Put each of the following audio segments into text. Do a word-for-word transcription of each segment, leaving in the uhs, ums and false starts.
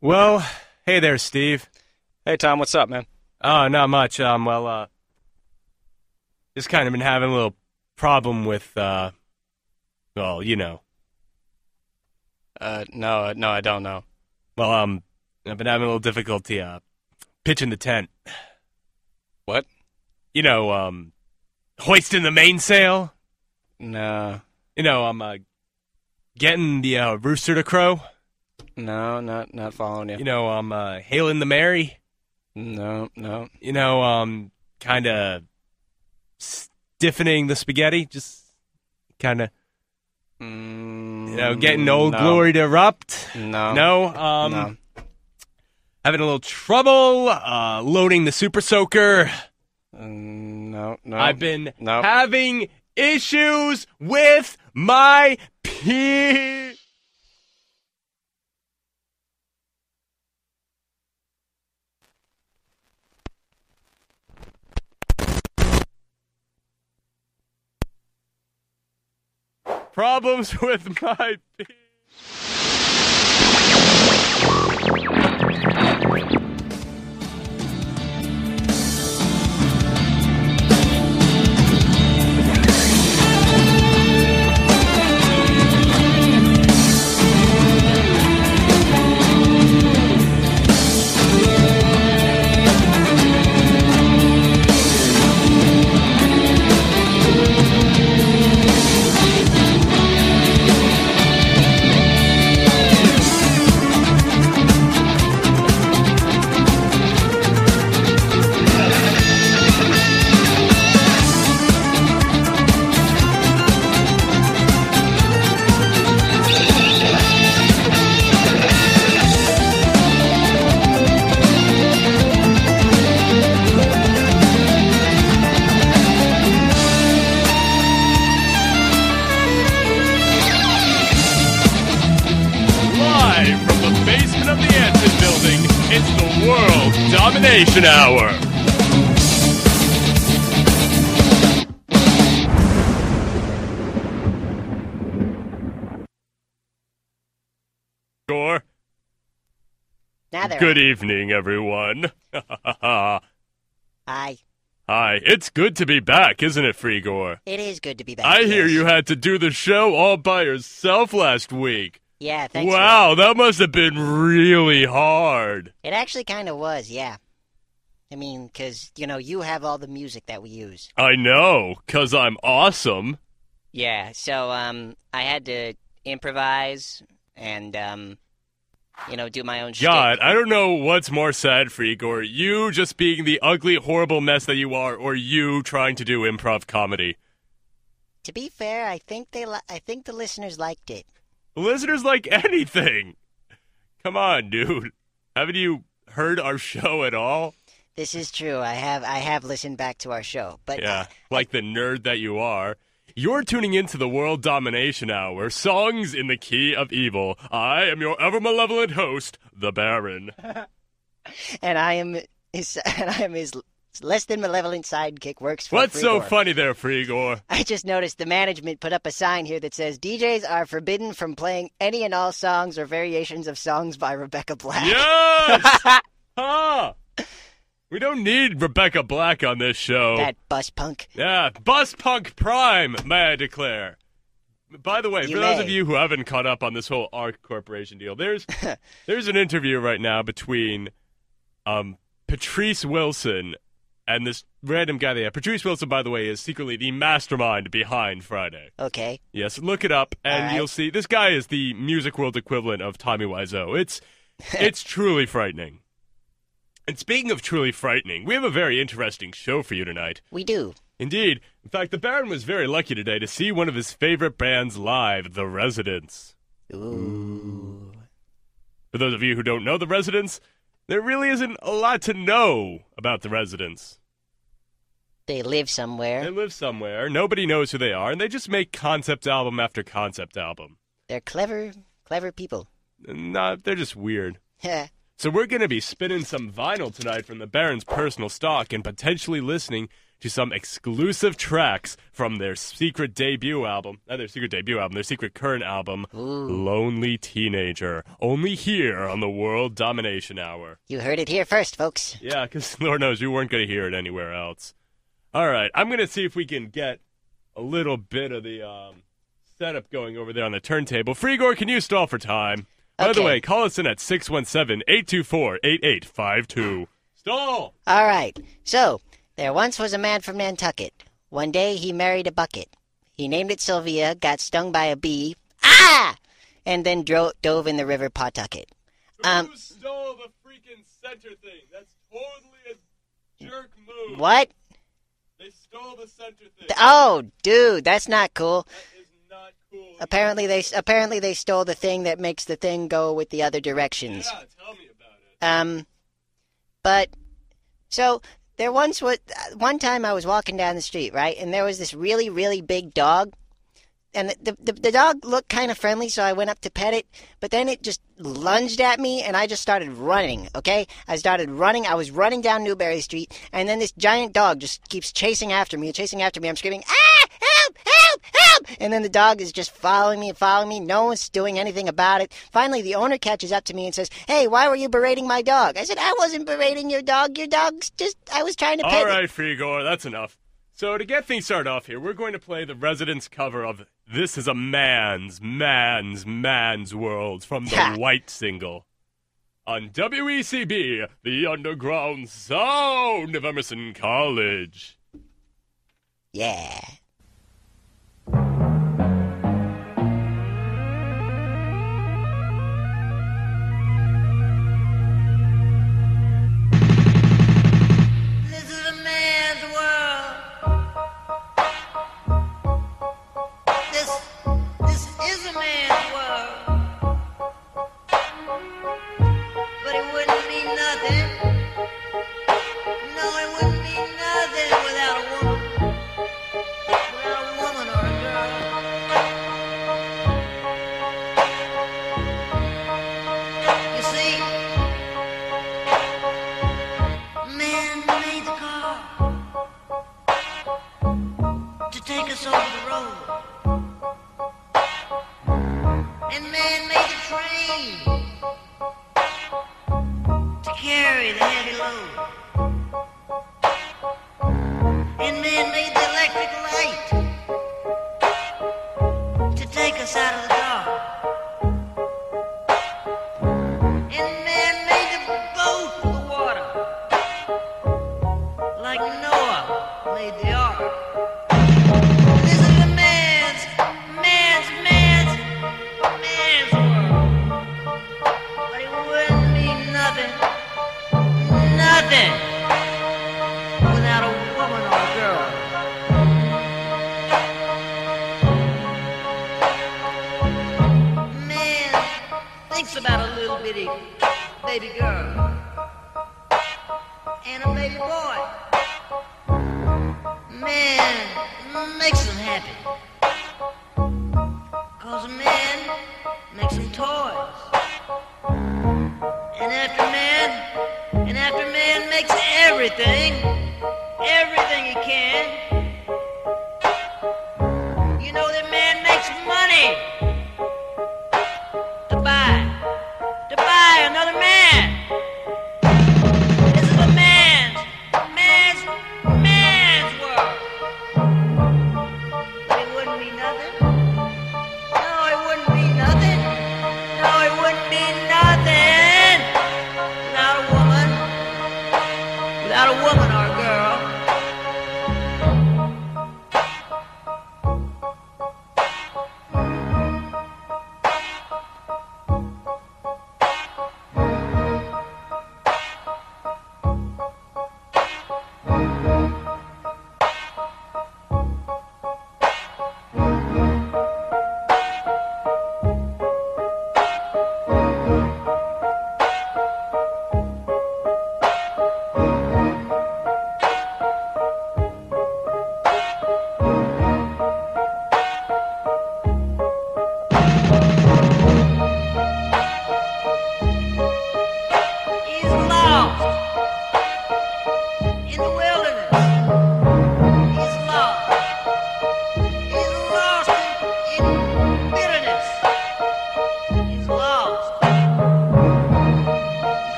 Well, hey there, Steve. Hey, Tom, what's up, man? Oh, not much. Um, well, uh, just kind of been having a little problem with, uh, well, you know. Uh, no, no, I don't know. Well, um, I've been having a little difficulty, uh, pitching the tent. What? You know, um, hoisting the mainsail. No, You know, I'm, uh, getting the, uh, rooster to crow. no, not not following you. You know, I'm, uh, hailing the Mary. No, no. You know, um, kind of stiffening the spaghetti. Just kind of, Mm, you know, getting Old no. Glory to erupt. No. No, um, No. having a little trouble uh, loading the Super Soaker. Mm, no, no. I've been No. having issues with my pee. Problems with my pee. Live from the basement of the Anson Building, it's the World Domination Hour. Gore. Now they're Good evening, everyone. Hi. Hi, it's good to be back, isn't it, Frigor? It is good to be back. I hear yes. you had to do the show all by yourself last week. Yeah, thanks. for- Wow, that must have been really hard. It actually kind of was, yeah. I mean, because, you know, you have all the music that we use. I know, 'cause I'm awesome. Yeah, so, um, I had to improvise and, um, you know, do my own shtick. God, I don't know what's more sad, Frigor. You just being the ugly, horrible mess that you are, or you trying to do improv comedy. To be fair, I think they li- I think the listeners liked it. Listeners like anything. Come on, dude. Haven't you heard our show at all? This is true. I have I have listened back to our show, but Yeah, like the nerd that you are. You're tuning into the World Domination Hour, songs in the key of evil. I am your ever-malevolent host, the Baron. and I am his and I am his less than malevolent sidekick. Works for What's so Frigor. funny there, Frigor? I just noticed the management put up a sign here that says D Js are forbidden from playing any and all songs or variations of songs by Rebecca Black. Yes! Huh! We don't need Rebecca Black on this show. That bus punk. Yeah, Bus Punk Prime, may I declare. By the way, You for those may. of you who haven't caught up on this whole ARC Corporation deal, there's there's an interview right now between um, Patrice Wilson and this random guy there. Patrice Wilson, by the way, is secretly the mastermind behind Friday. Okay. Yes, look it up, and All right. you'll see this guy is the music world equivalent of Tommy Wiseau. It's it's truly frightening. And speaking of truly frightening, we have a very interesting show for you tonight. We do. Indeed. In fact, the Baron was very lucky today to see one of his favorite bands live, The Residents. Ooh. For those of you who don't know The Residents, there really isn't a lot to know about The Residents. They live They somewhere. live somewhere, nobody knows who they are, and they just make concept album after concept album. They're clever, clever people. Nah, they're just weird. Heh. So we're going to be spinning some vinyl tonight from the Baron's personal stock and potentially listening to some exclusive tracks from their secret debut album. Not their secret debut album, their secret current album, Ooh. Lonely Teenager. Only here on the World Domination Hour. You heard it here first, folks. Yeah, because Lord knows you weren't going to hear it anywhere else. All right, I'm going to see if we can get a little bit of the um, setup going over there on the turntable. Frigor, can you stall for time? By Okay. the way, call us in at six one seven, eight two four, eight eight five two. Stall! All right. So, there once was a man from Nantucket. One day he married a bucket. He named it Sylvia, got stung by a bee. Ah! And then dro- dove in the river Pawtucket. Um, Who stole the freaking center thing? That's totally a jerk move. What? They stole the center thing. Oh, dude, that's not cool. That is not cool. Apparently they apparently they stole the thing that makes the thing go with the other directions. Yeah, tell me about it. Um, but so there once was one time I was walking down the street, right, and there was this really really big dog, and the the, the dog looked kind of friendly, so I went up to pet it, but then it just lunged at me, and I just started running. Okay, I started running. I was running down Newberry Street, and then this giant dog just keeps chasing after me, chasing after me. I'm screaming, ah, help, help, help! And then the dog is just following me and following me. No one's doing anything about it. Finally, the owner catches up to me and says, hey, why were you berating my dog? I said, I wasn't berating your dog. Your dog's just, I was trying to pet All it. right, Frigor, that's enough. So to get things started off here, we're going to play the Residents cover of This Is a Man's, Man's, Man's World from the Ha. White single. On W E C B, the underground sound of Emerson College. Yeah. This is a man's world. This, this is a man's world. But it wouldn't be nothing. No, it wouldn't be nothing without a woman. Without a woman or a girl. You see, man made the car to take us over the road. And man made the train to carry the heavy load. And man made the electric light to take us out of the dark. And man made the boat for the water, like Noah made the ark. This is a man's, man's, man's, man's world. But it wouldn't be nothing, nothing without a woman or a girl. Man thinks about a little bitty baby girl and a baby boy. Man makes them happy. Cause man makes them toys. And after man, and after man makes everything, everything he can, you know that man makes money to buy, to buy another man. This is a man's, man's, man's world. But it wouldn't be nothing. No, it wouldn't be nothing. No, it wouldn't be nothing without a woman, without a woman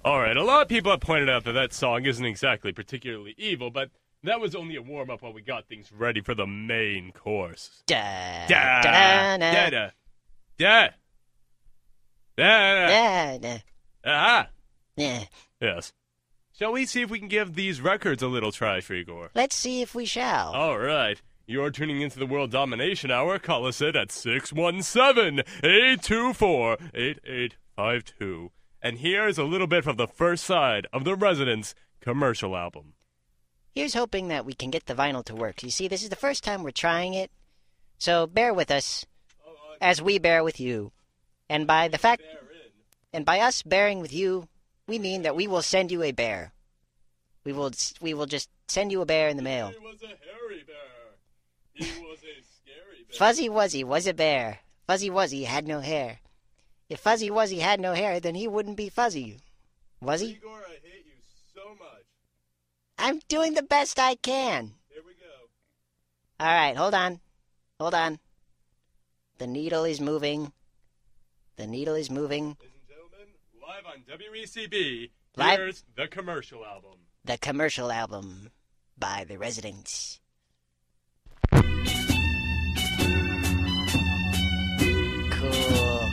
All right, a lot of people have pointed out that that song isn't exactly particularly evil, but that was only a warm-up while we got things ready for the main course. Da, Da, da, da, da, da, da, da, da, da. ah, Yeah. yes. Shall we see if we can give these records a little try, Igor? Let's see if we shall. All right. You're tuning into the World Domination Hour. Call us in at six one seven, eight two four, eight eight five two. And here's a little bit from the first side of the Residents commercial album. Here's hoping that we can get the vinyl to work. You see, this is the first time we're trying it, so bear with us as we bear with you. And by the fact, and by us bearing with you, we mean that we will send you a bear. We will, we will just send you a bear in the mail. He was a hairy bear. He was a scary bear. Fuzzy Wuzzy was a bear. Fuzzy Wuzzy had no hair. If Fuzzy Wuzzy had no hair, then he wouldn't be fuzzy. Was he? Igor, I hate you so much. I'm doing the best I can. Here we go. All right, hold on. Hold on. The needle is moving. The needle is moving. Ladies and gentlemen, live on W E C B, Live- here's the commercial album. The commercial album by The Residents. Cool.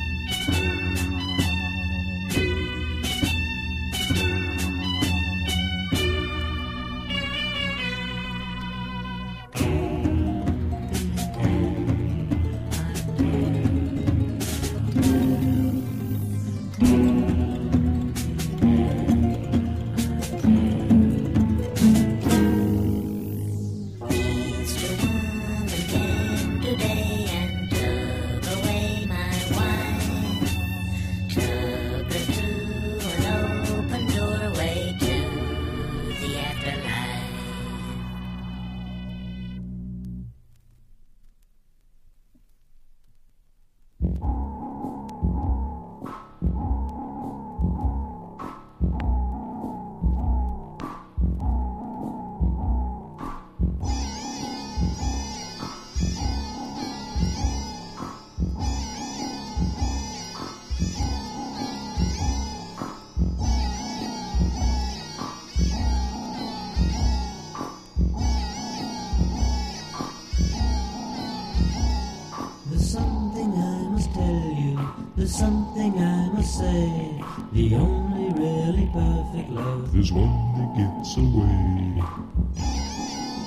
There's something I must tell you, there's something I must say. The only really perfect love There's one that gets away.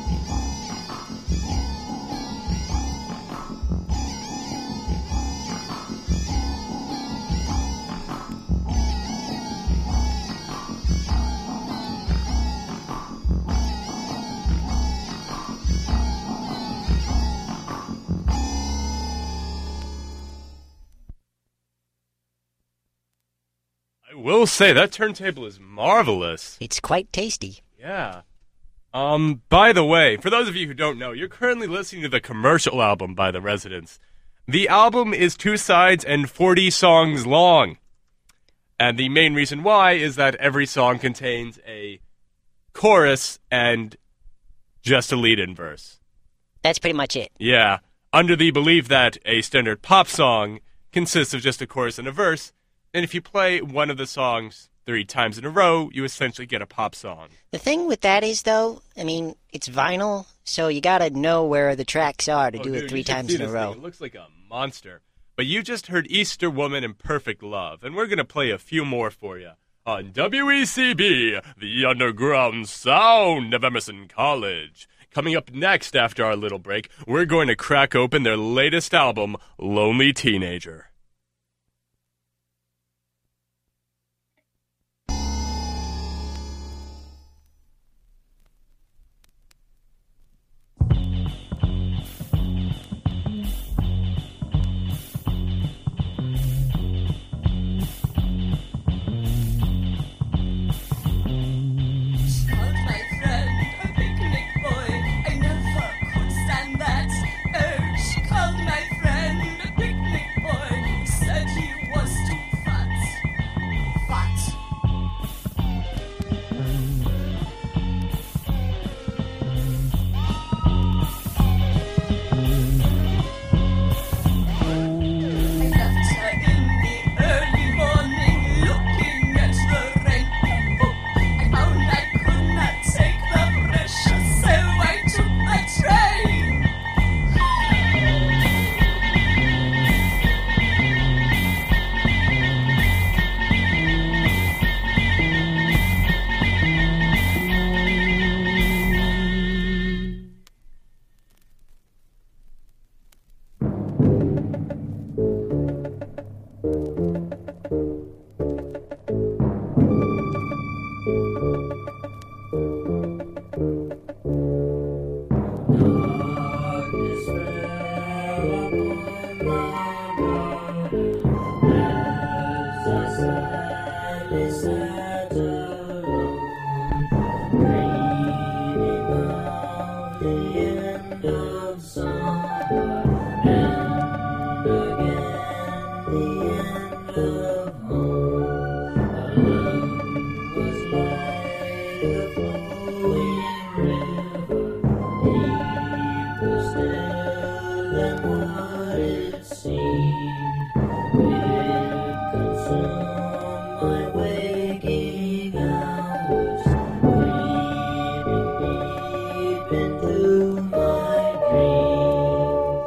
I will say, that turntable is marvelous. It's quite tasty. Yeah. Um, by the way, for those of you who don't know, you're currently listening to the commercial album by The Residents. The album is two sides and forty songs long. And the main reason why is that every song contains a chorus and just a lead-in verse. That's pretty much it. Yeah. Under the belief that a standard pop song consists of just a chorus and a verse, and if you play one of the songs three times in a row, you essentially get a pop song. The thing with that is, though, I mean, it's vinyl, so you gotta know where the tracks are to Oh, do dude, it three you should times see in a this row. thing. It looks like a monster. But you just heard Easter Woman and Perfect Love, and we're going to play a few more for you on W E C B, the underground sound of Emerson College. Coming up next after our little break, we're going to crack open their latest album, Lonely Teenager. Called my friend a picnic boy. I never could stand that. Oh, she called my friend a picnic boy. what it seemed. It consumed my waking hours, creeping deep into my dreams.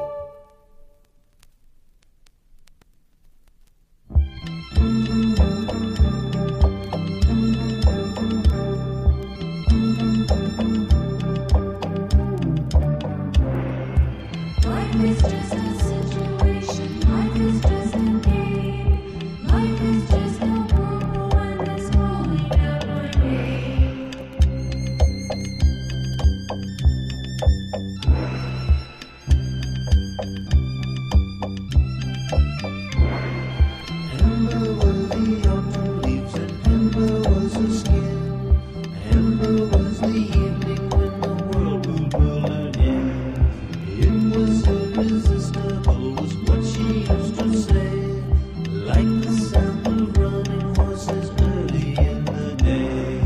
Life is just a situation, life is just a game. Life is just a whirlwind that's calling out my name. Ember was the autumn leaves and Ember was her skin. Ember was the evening when the world will burn in. It was irresistible, was what she used to say. Like the sound of running horses early in the day.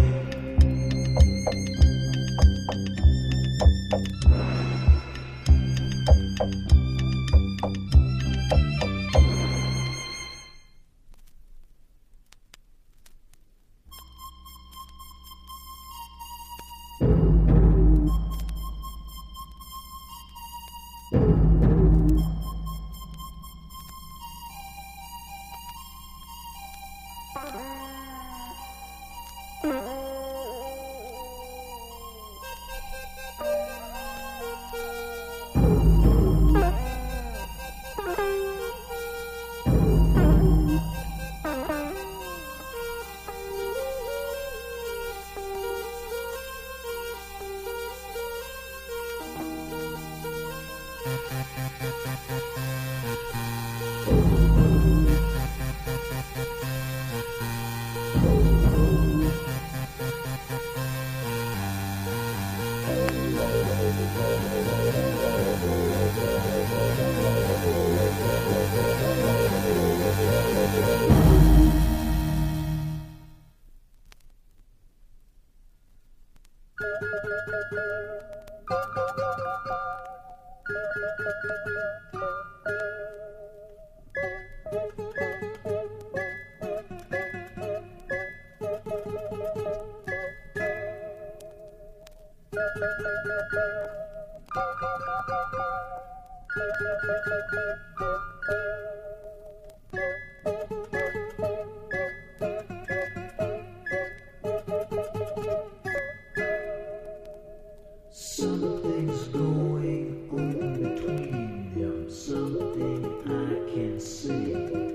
Something's going on between them, something I can see.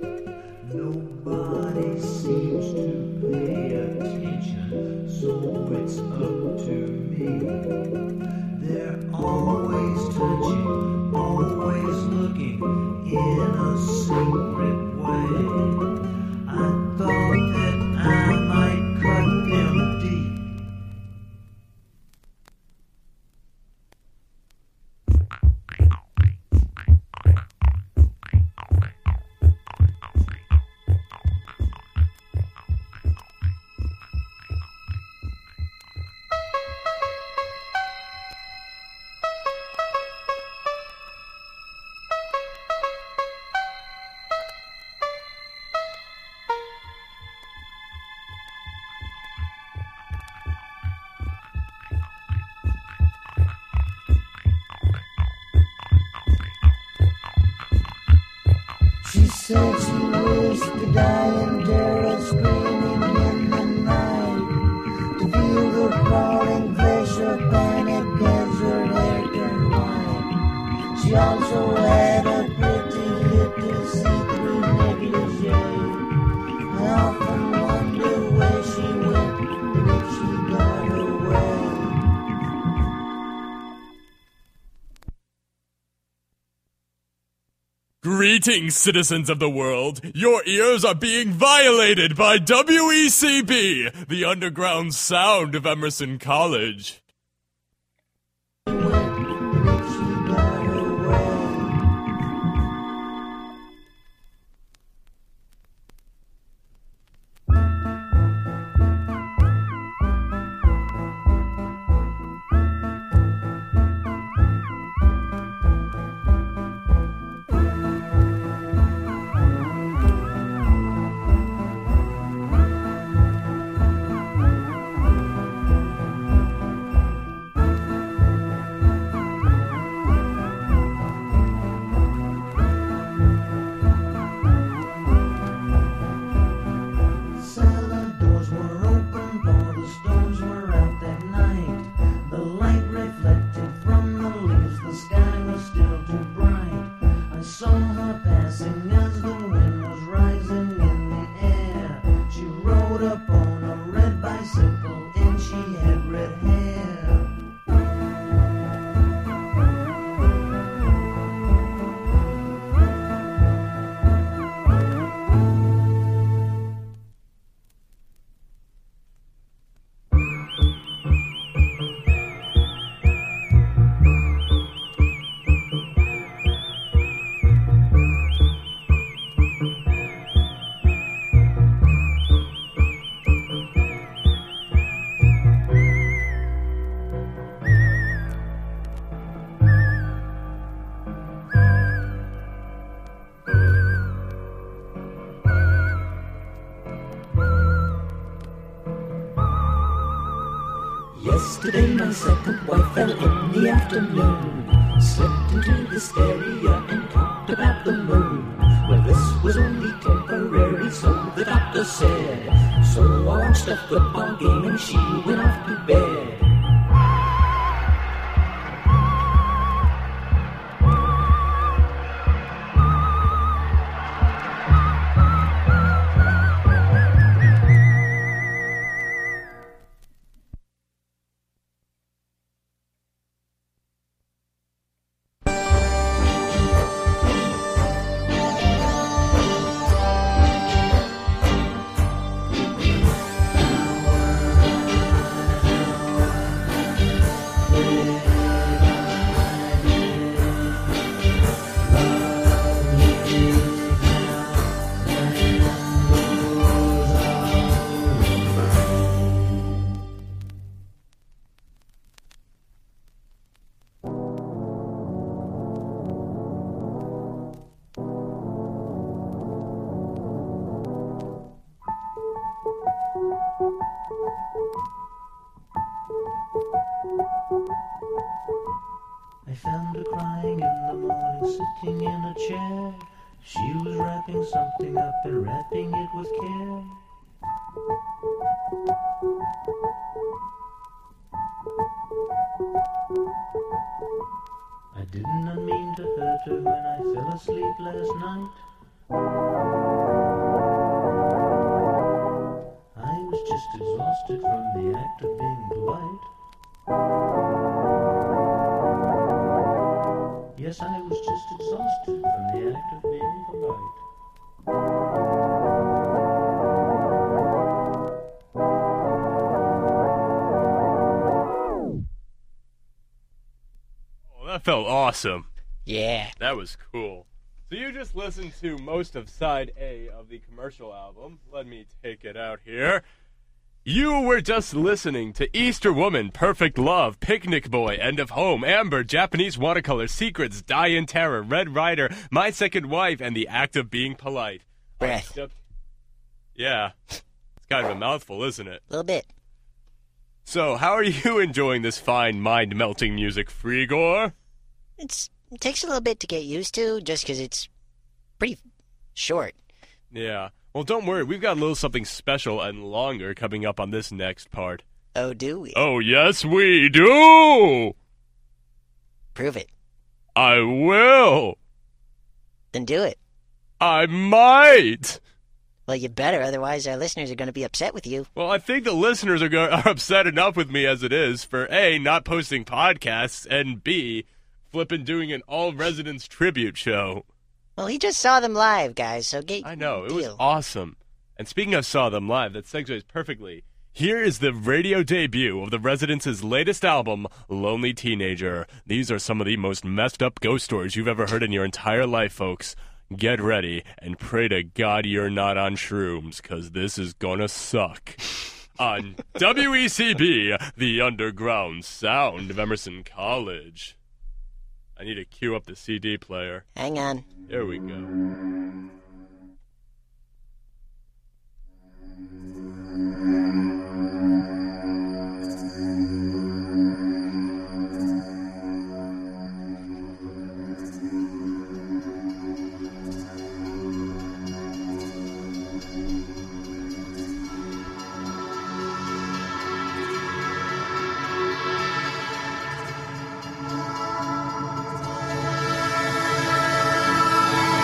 Nobody seems to pay attention, so it's up to me. They're always touching, always looking in a secret way. I thought that I might cut them deep. She said she wished the dying Dara screaming in the night, to feel the crawling flesh of panic as her hair turned white. She also had a pretty little see-through negligee. I often wonder where she went and if she got away. Greetings, citizens of the world. Your ears are being violated by W E C B, the underground sound of Emerson College. her passing as the wind was rising in the air. She rode upon a red bicycle and she had red hair. Yesterday my second wife fell in the afternoon, slipped into hysteria and talked about the moon. Well, this was only temporary, so the doctor said. So I watched a football game and she went off to bed. I found her crying in the morning, sitting in a chair. She was wrapping something up and wrapping it with care. I did not mean to hurt her when I fell asleep last night. I was just exhausted from the act of being polite. Yes, I was just exhausted from the act of being polite. Oh, that felt awesome. Yeah. That was cool. So you just listened to most of side A of the commercial album. Let me take it out here. You were just listening to Easter Woman, Perfect Love, Picnic Boy, End of Home, Amber, Japanese Watercolor, Secrets, Die in Terror, Red Rider, My Second Wife, and The Act of Being Polite. Breath. Uh, yeah. It's kind of a mouthful, isn't it? A little bit. So, how are you enjoying this fine, mind-melting music, Frigor? It's, it takes a little bit to get used to, just because it's pretty short. Yeah. Well, don't worry. We've got a little something special and longer coming up on this next part. Oh, do we? Oh, yes, we do! Prove it. I will! Then do it. I might! Well, you better, otherwise our listeners are going to be upset with you. Well, I think the listeners are, go- are upset enough with me as it is for A, not posting podcasts, and B, flippin' doing an all-residents tribute show. Well, he just saw them live, guys, so get I know, it deal. was awesome. And speaking of saw them live, that segues perfectly. Here is the radio debut of the Residents' latest album, Lonely Teenager. These are some of the most messed up ghost stories you've ever heard in your entire life, folks. Get ready and pray to God you're not on shrooms, because this is gonna suck. On W E C B, the underground sound of Emerson College. I need to cue up the C D player. Hang on. There we go. Thank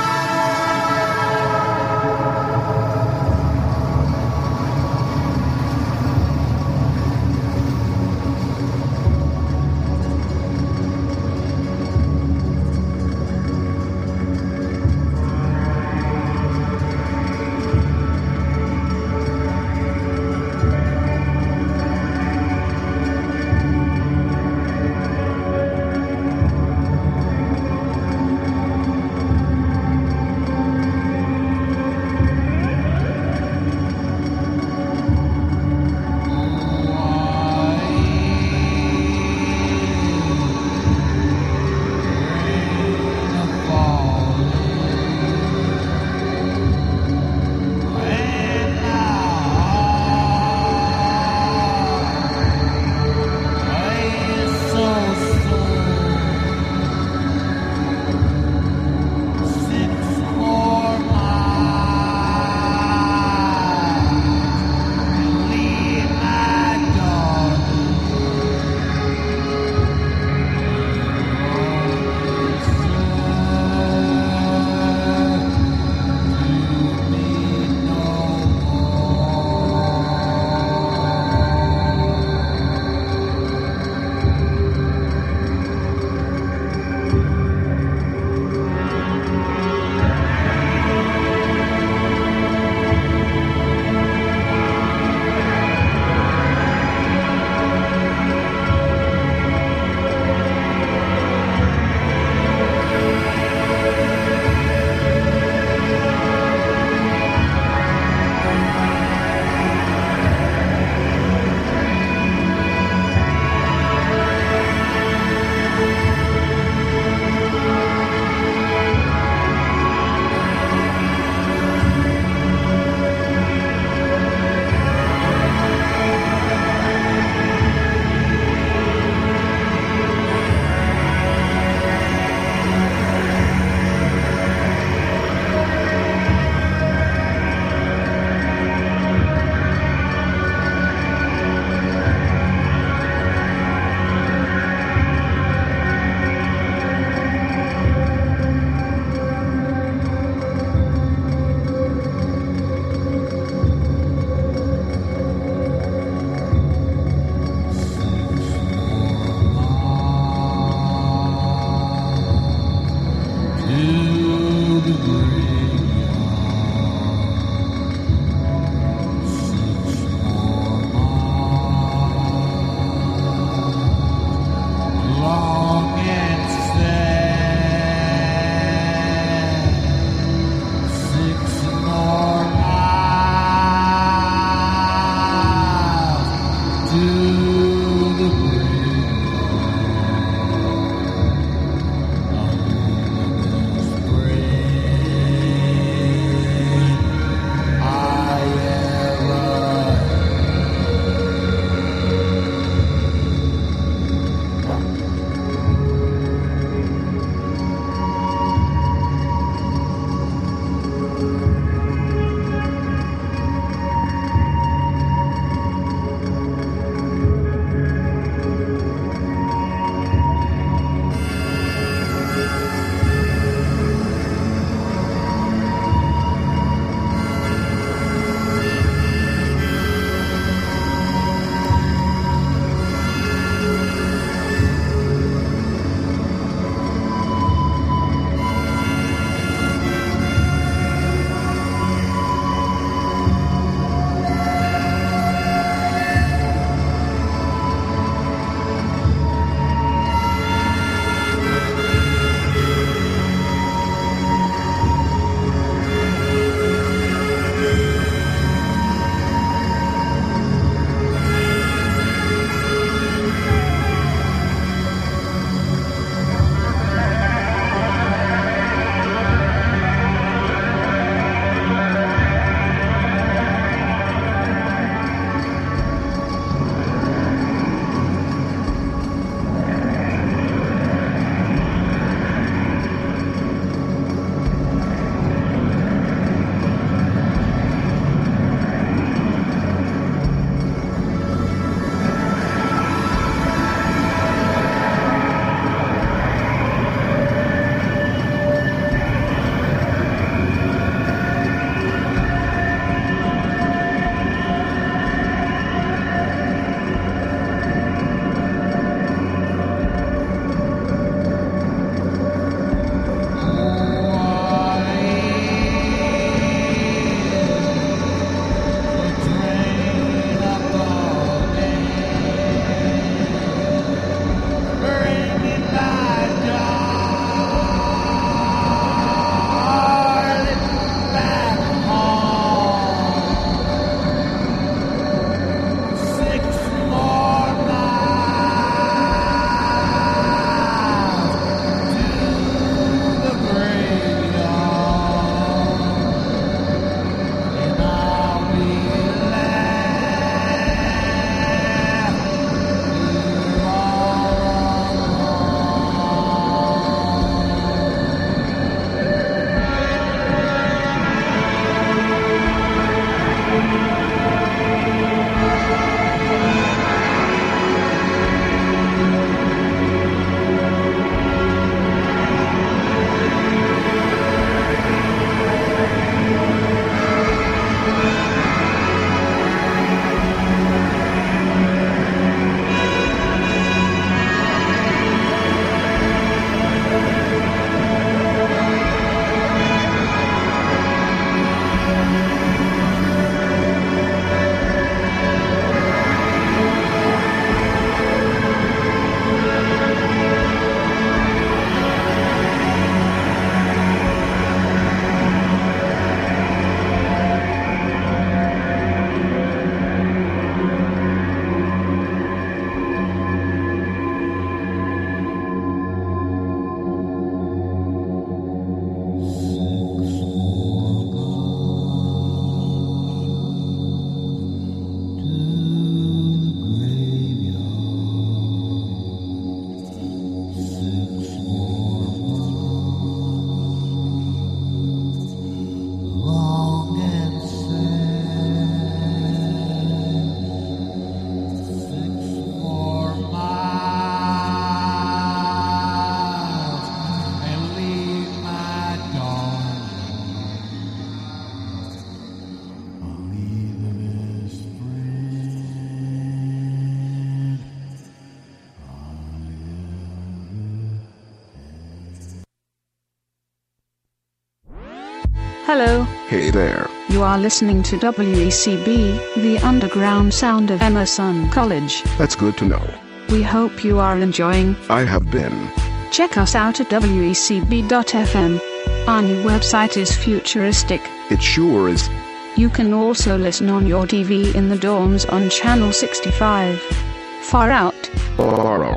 Hello, Hey there. you are listening to W E C B, the underground sound of Emerson College. That's good to know. We hope you are enjoying. I have been. Check us out at W E C B dot F M. Our new website is futuristic. It sure is. You can also listen on your T V in the dorms on Channel sixty-five. Far out. Borrow.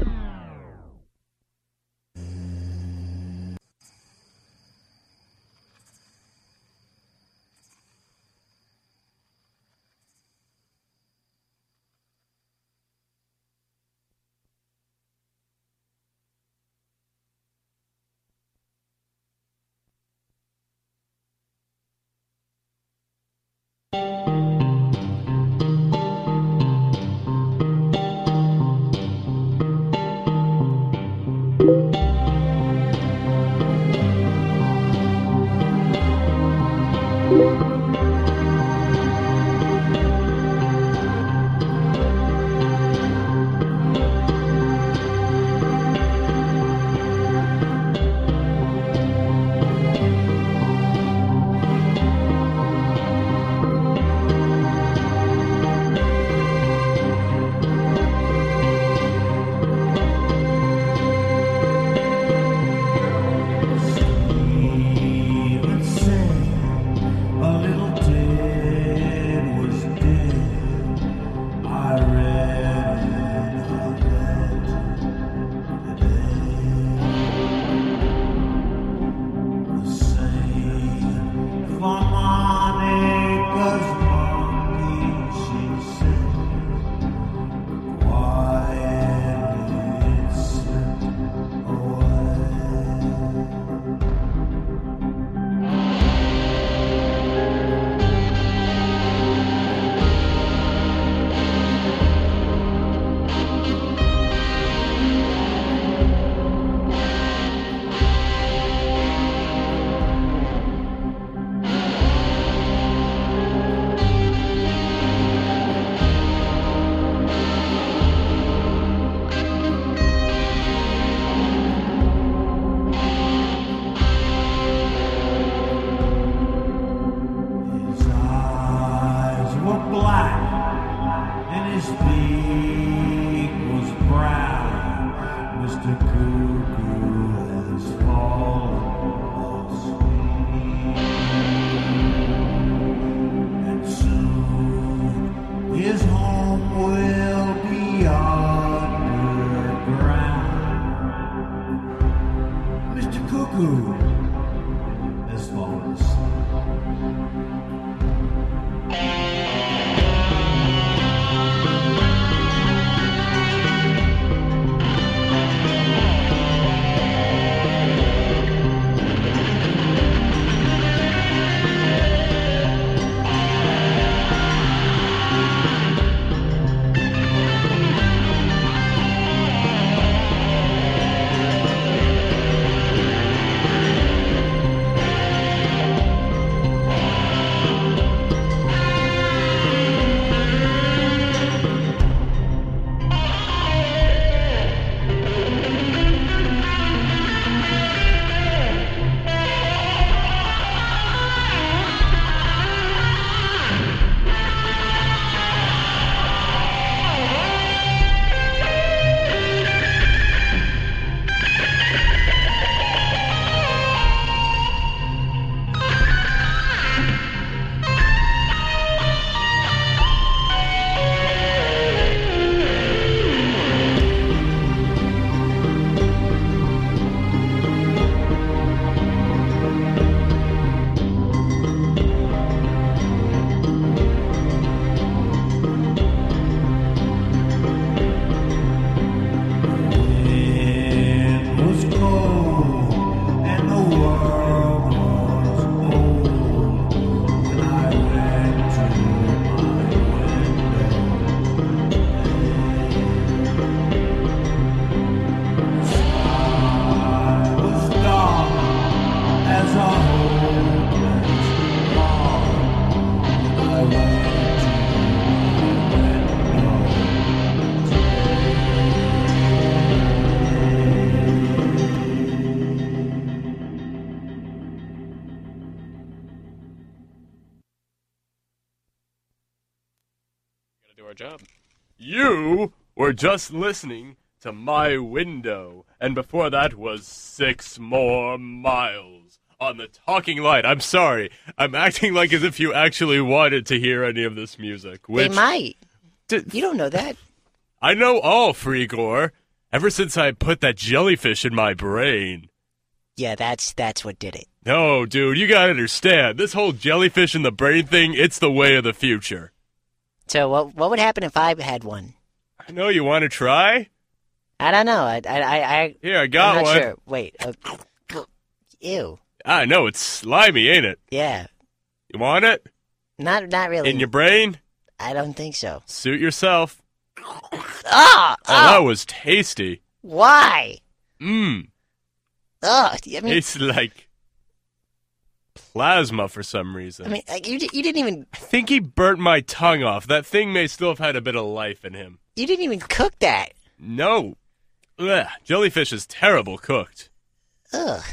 our job. You were just listening to My Window, and before that was Six More Miles on the Talking Light. I'm sorry. I'm acting like as if you actually wanted to hear any of this music. Which They might. D- You don't know that. I know all, Freegor. Ever since I put that jellyfish in my brain. Yeah, that's that's what did it. No, dude, you gotta understand. This whole jellyfish in the brain thing, it's the way of the future. So what what would happen if I had one? I know you want to try? I don't know. I I I, I Here, I got I'm not one. sure. Wait. Uh, ew. I know, it's slimy, ain't it? Yeah. You want it? Not not really. In your brain? I don't think so. Suit yourself. Ah! Oh, that was tasty. Why? Mmm. Ugh. I mean, Tastes like plasma for some reason. I mean, like, you di- you didn't even I think he burnt my tongue off. That thing may still have had a bit of life in him. you didn't even cook that. No. Ugh, jellyfish is terrible cooked. Ugh.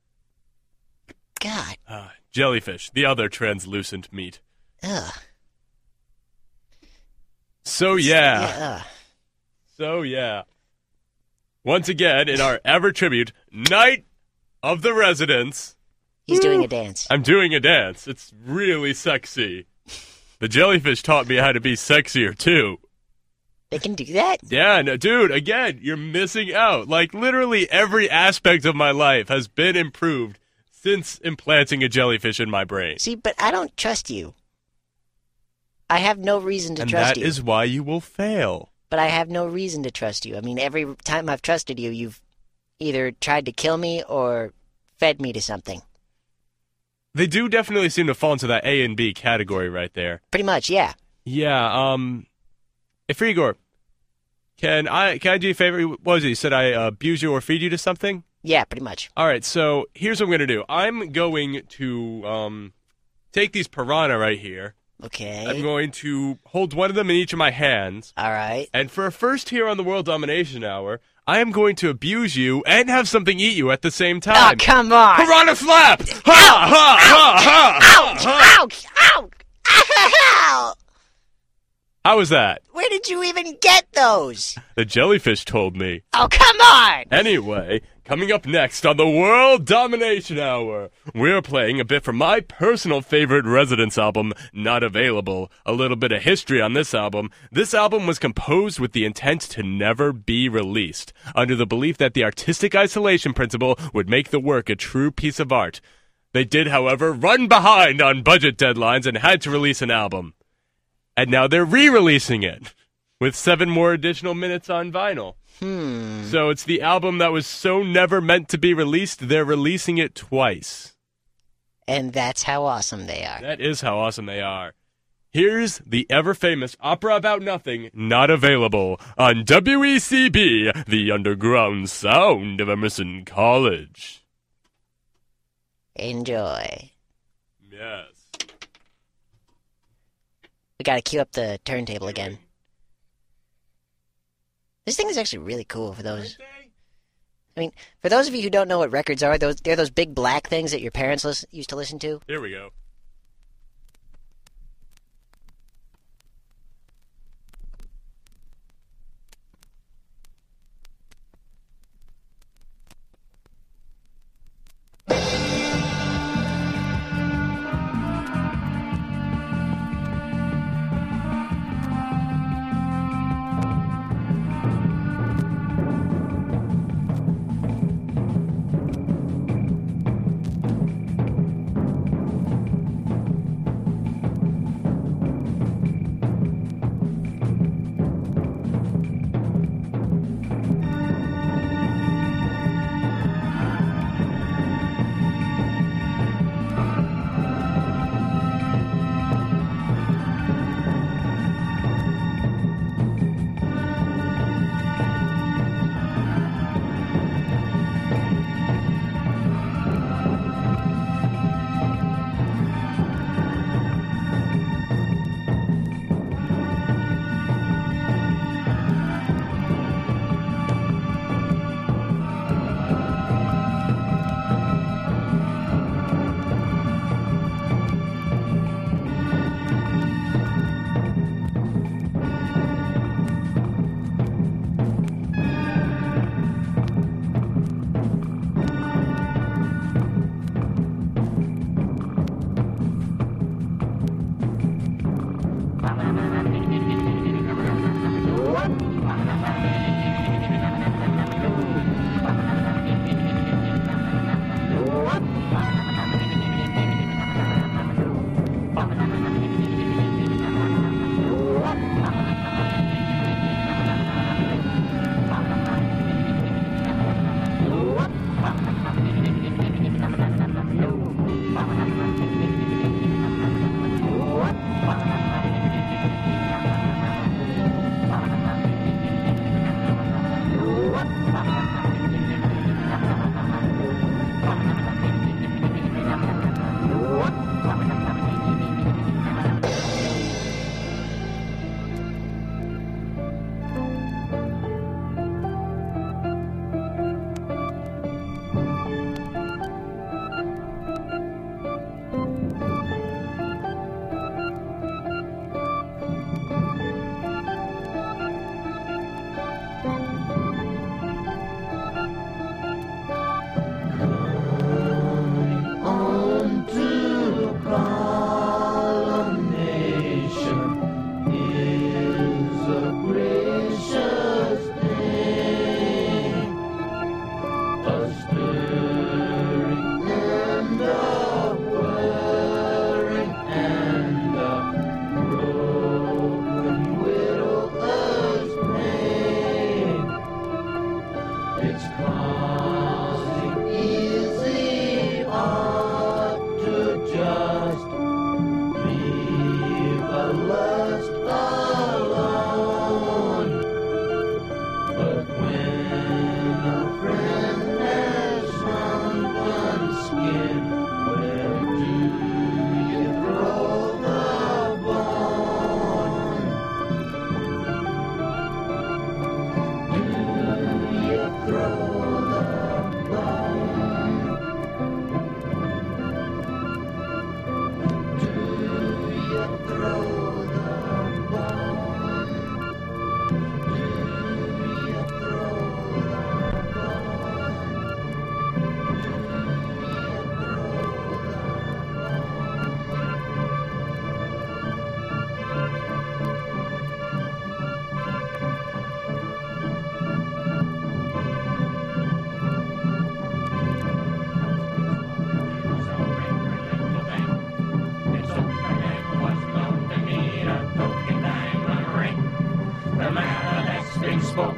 God. Ah, jellyfish, the other translucent meat. Ugh. So yeah. Yeah. Ugh. So yeah. Once again, in our ever tribute, Night of the Residents, He's doing a dance. I'm doing a dance. It's really sexy. The jellyfish taught me how to be sexier too. They can do that? Yeah, no, dude, again, you're missing out. Like, literally every aspect of my life has been improved since implanting a jellyfish in my brain. See, but I don't trust you. I have no reason to And trust that you. is why you will fail. But I have no reason to trust you. I mean, every time I've trusted you, you've either tried to kill me or fed me to something. They do definitely seem to fall into that A and B category right there. Pretty much, yeah. Yeah, um... If Igor, can I can I do you a favor? What was it? You said I uh, abuse you or feed you to something? Yeah, pretty much. All right, so here's what I'm going to do. I'm going to um, take these piranha right here. Okay. I'm going to hold one of them in each of my hands. All right. And for a first here on the World Domination Hour, I am going to abuse you and have something eat you at the same Oh, time. come on. Piranha slap! Ha, ha, ha, ha, Ouch! ha. Ouch! Ouch! Ow! How was that? Where did you even get those? The jellyfish told me. Oh, come on! Anyway, coming up next on the World Domination Hour, we're playing a bit from my personal favorite Residents album, Not Available. A little bit of history on this album. This album was composed with the intent to never be released, under the belief that the artistic isolation principle would make the work a true piece of art. They did, however, run behind on budget deadlines and had to release an album. And now they're re-releasing it with seven more additional minutes on vinyl. Hmm. So it's the album that was so never meant to be released, they're releasing it twice. And that's how awesome they are. That is how awesome they are. Here's the ever-famous Opera About Nothing, Not Available, on W E C B, the underground sound of Emerson College. Enjoy. Yes. We gotta cue up the turntable again. This thing is actually really cool for those. I mean, for those of you who don't know what records are, those they're those big black things that your parents lis- used to listen to. Here we go.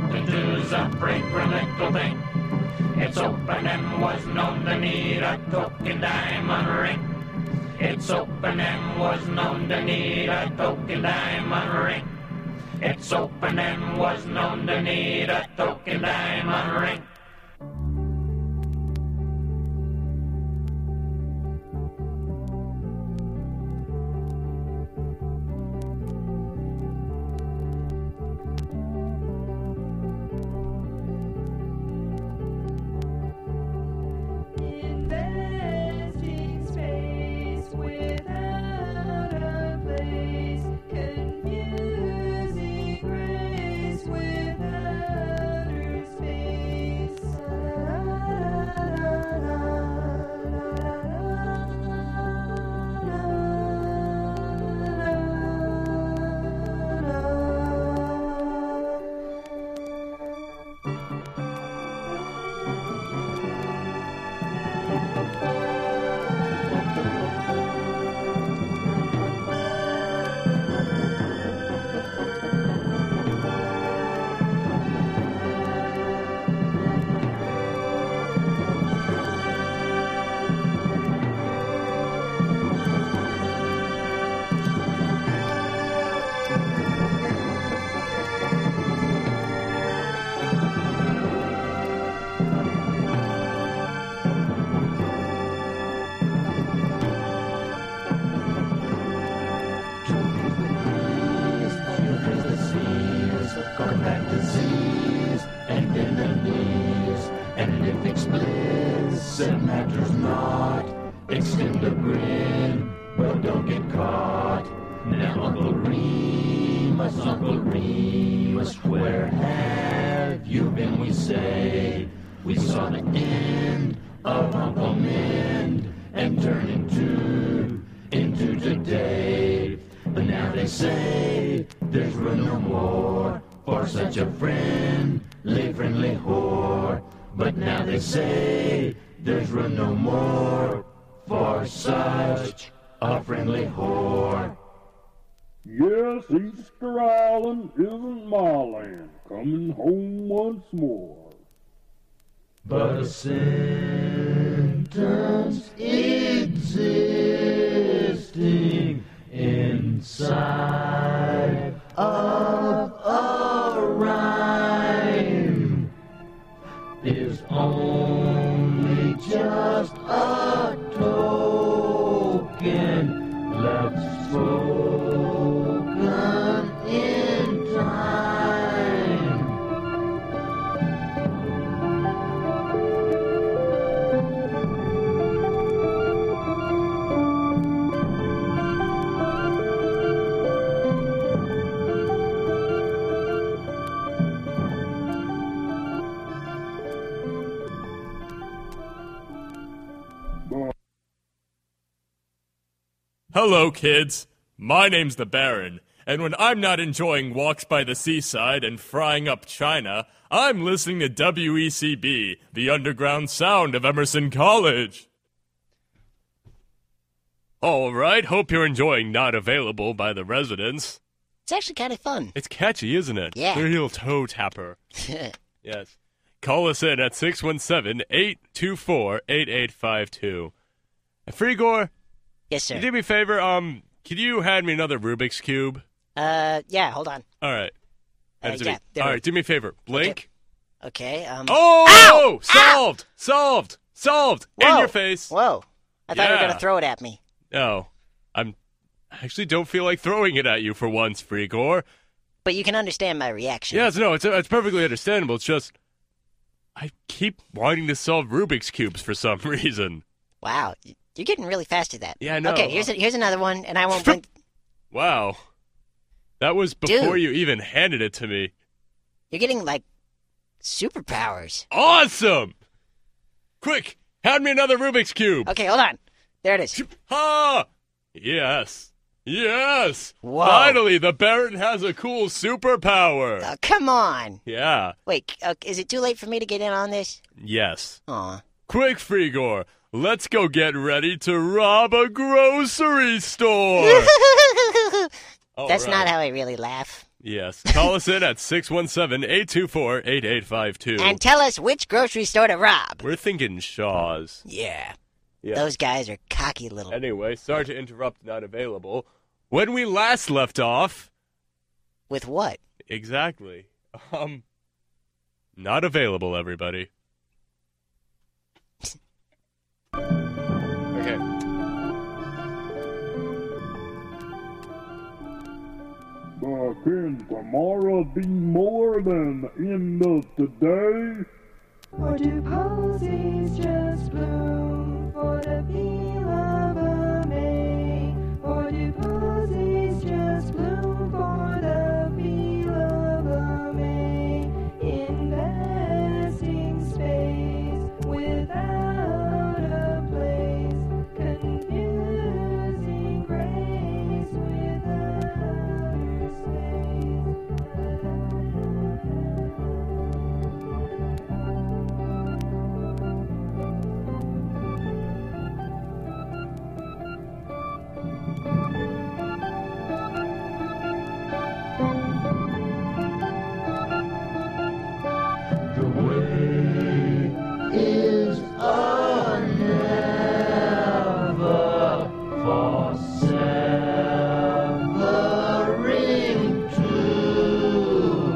walking to the break for a little thing. It's open and was known to need a token diamond ring. It's open and was known to need a token diamond ring. It's open and was known to need a token diamond ring. Investing space without a place, confusing grace without her space. Combat disease and enemies, and if explicit matters not, extend a grin, but don't get caught. Now Uncle Remus, Uncle Remus, where have you been, we say? We saw the end of Uncle Mend and turn into, into today. But now they say there's room no more for such a friendly, friendly whore. But now they say there's room no more for such a friendly whore. Yes, Easter Island isn't my land, coming home once more. But a sentence existing inside of a rhyme is only just a token left spoken in time. Hello, kids. My name's the Baron, and when I'm not enjoying walks by the seaside and frying up China, I'm listening to W E C B, the underground sound of Emerson College. All right, hope you're enjoying Not Available by the Residents. It's actually kind of fun. It's catchy, isn't it? Yeah. The real toe tapper. Yes. Call us in at six one seven, eight two four, eight eight five two. And Frigor, Yes, sir. you do me a favor, um, could you hand me another Rubik's Cube? Uh, yeah, hold on. All right. Hand Uh, it to yeah, me. there All we- right, do me a favor. Blink. Okay, um... Oh! Solved! Solved! Solved! In Whoa. your face. Whoa. I thought you were Yeah. going to throw it at me. No. I'm... I actually don't feel like throwing it at you for once, Frigor. But you can understand my reaction. Yes, no, it's, it's perfectly understandable. It's just... I keep wanting to solve Rubik's Cubes for some reason. Wow, y- you're getting really fast at that. Yeah, I know. Okay, here's a, here's another one, and I won't blink. Wow. That was before Dude. you even handed it to me. You're getting, like, superpowers. Awesome! Quick, hand me another Rubik's Cube. Okay, hold on. There it is. Ha! Yes. Yes. Whoa. Finally, the Baron has a cool superpower. Oh, come on. Yeah. Wait, uh, is it too late for me to get in on this? Yes. Aw. Quick, Frigor. Let's go get ready to rob a grocery store. All That's right. not how I really laugh. Yes. Call us in at six one seven, eight two four, eight eight five two. And tell us which grocery store to rob. We're thinking Shaw's. Yeah. Yeah. Those guys are cocky little... Anyway, sorry to interrupt, not available. When we last left off... With what? Exactly. Um, not available, everybody. Okay. Uh, can tomorrow be more than the end of today? Or do posies just bloom for the feel of a May? Or do posies just bloom for the feel of a May? Investing space without a place, confusing grace without her The way is a never for severing two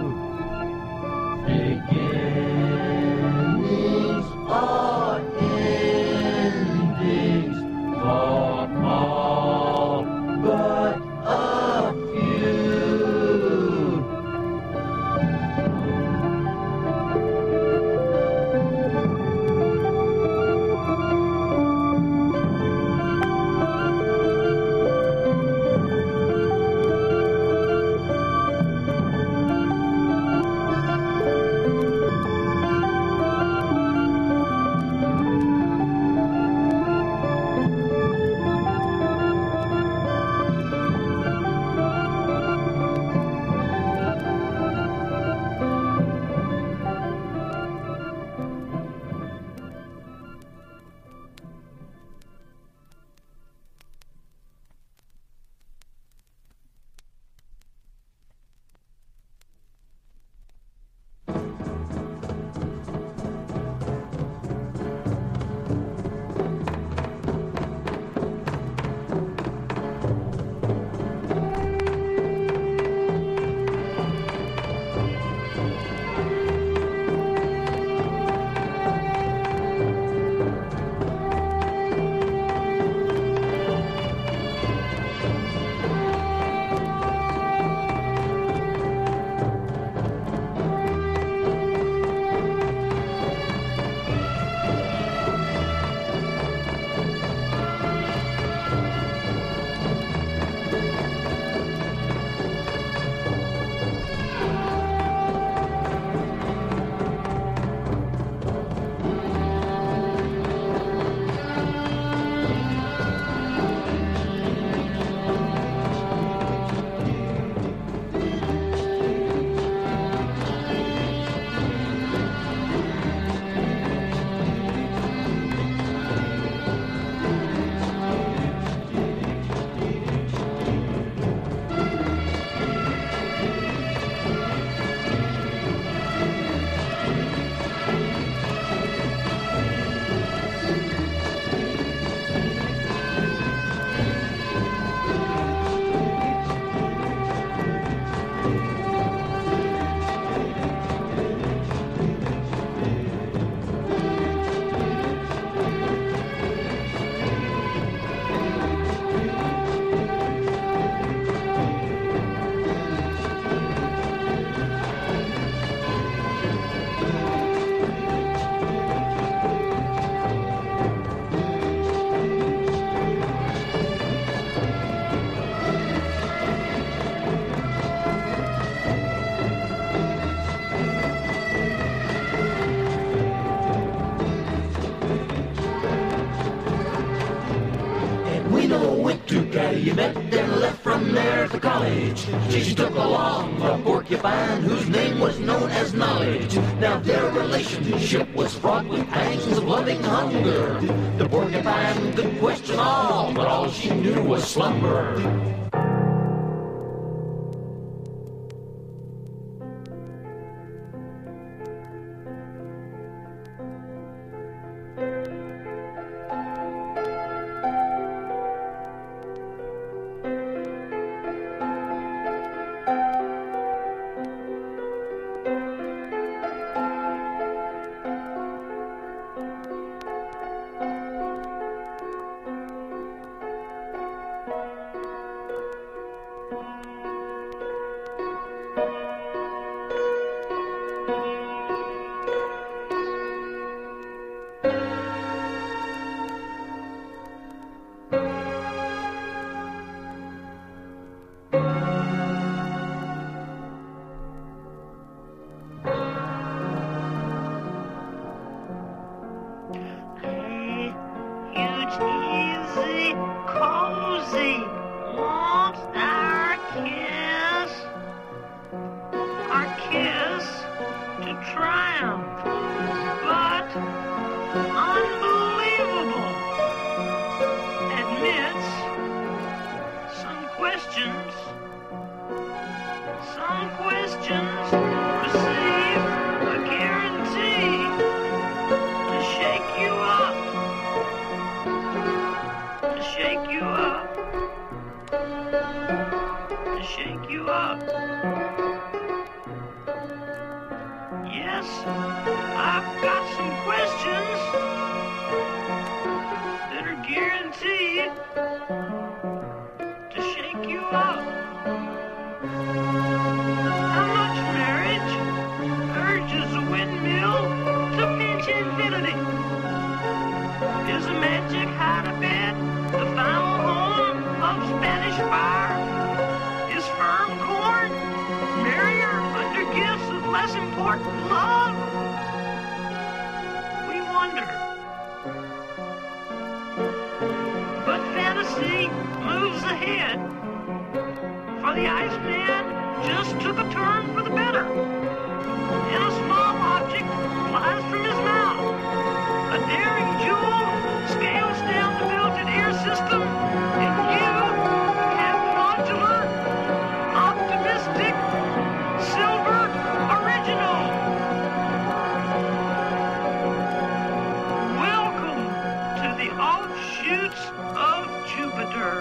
beginnings or endings for all but a few. Calumet, then left from there to college. She took along a porcupine whose name was known as Knowledge. Now their relationship was fraught with pangs of loving hunger. The porcupine could question all, but all she knew was slumber. questions. Some questions receive a guarantee to shake you up. To shake you up. To shake you up. Yes, I've got some questions that are guaranteed to shake you up. How much marriage urges a windmill to pinch infinity? Is a magic hide-a-bed the final home of Spanish fire? Is firm corn merrier under gifts of less important love? We wonder. But fantasy moves ahead, for the Iceman just took a turn for the better, and a small object flies from his mouth. A daring jewel scales down the built-in air system, and you have modular, optimistic, silver original. Welcome to the offshoots of Jupiter.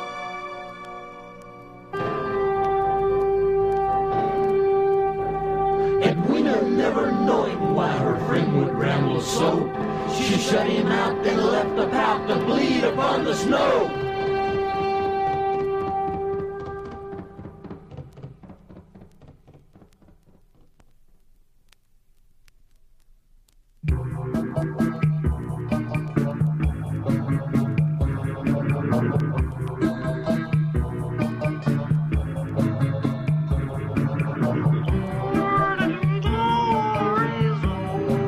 Edwina, never knowing why her friend would ramble so, she shut him out, then left a pout to bleed upon the snow.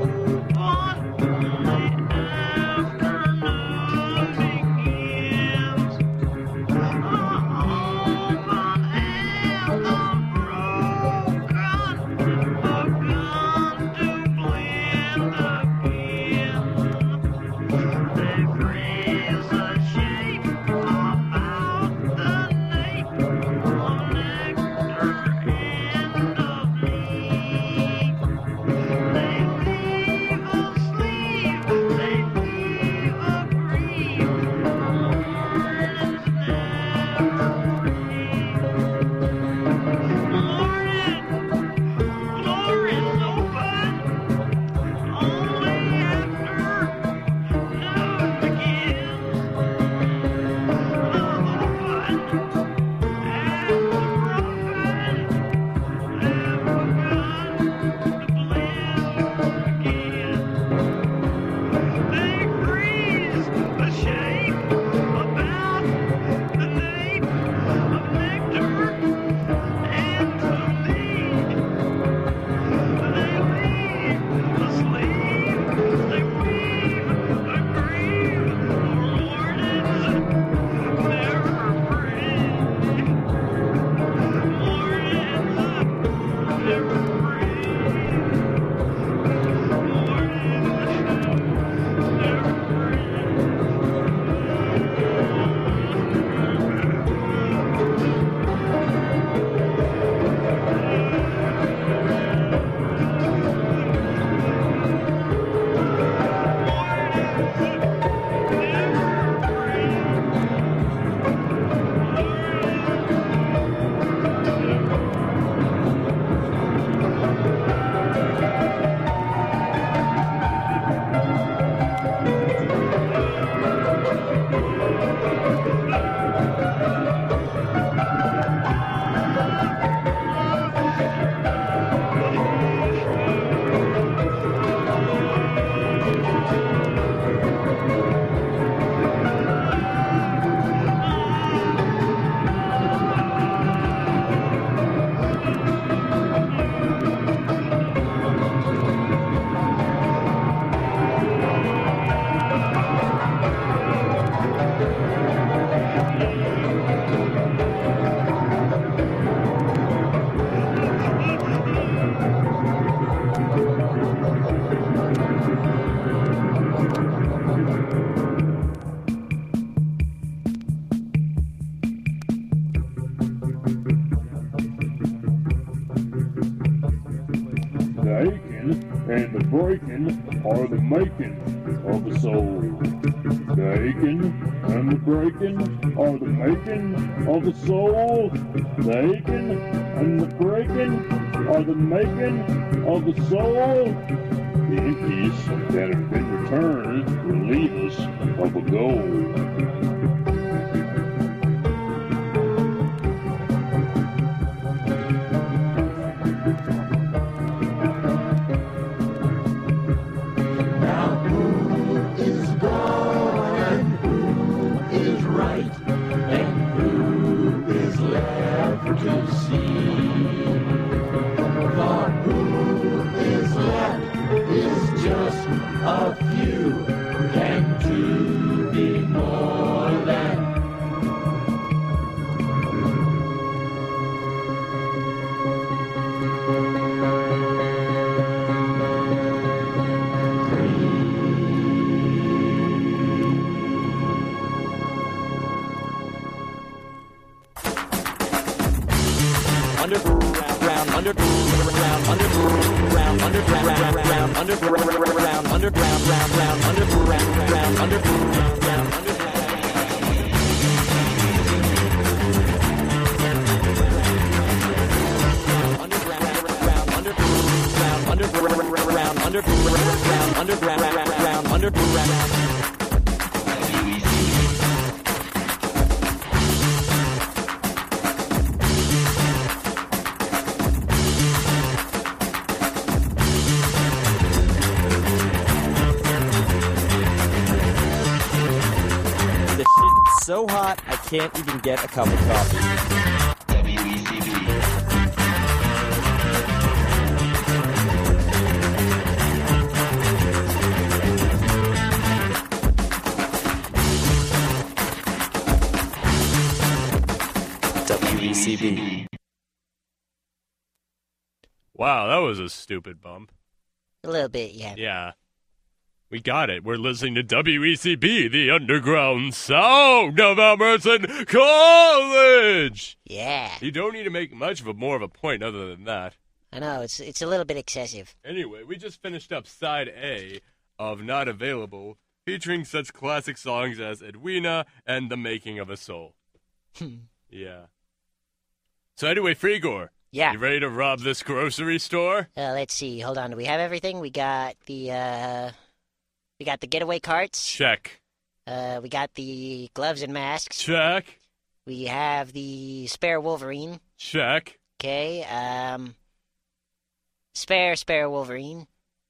Afternoon begins. and the breaking are the making of a soul. The aching and the breaking are the making of a soul. The aching and the breaking are the making of a soul. The empties that have been returned relieve us of a goal. To see, but who is left is just a few. Can two be more than underground, underground, underground, underground, underground, underground, underground, underground, underground, underground, underground. Underground, underground, underground, underground. The shit's so hot, I can't even get a cup of coffee. W E C B. W E C B. Wow, that was a stupid bump. A little bit, yeah. Yeah. We got it. We're listening to W E C B, the underground sound of Emerson College. Yeah. You don't need to make much of a more of a point other than that. I know, it's it's a little bit excessive. Anyway, we just finished up side A of Not Available, featuring such classic songs as Edwina and The Making of a Soul. Yeah. So anyway, Frigor. Yeah. You ready to rob this grocery store? Uh, let's see. Hold on. Do we have everything? We got the uh, we got the getaway carts. Check. Uh, we got the gloves and masks. Check. We have the spare Wolverine. Check. Okay. Um, spare spare Wolverine.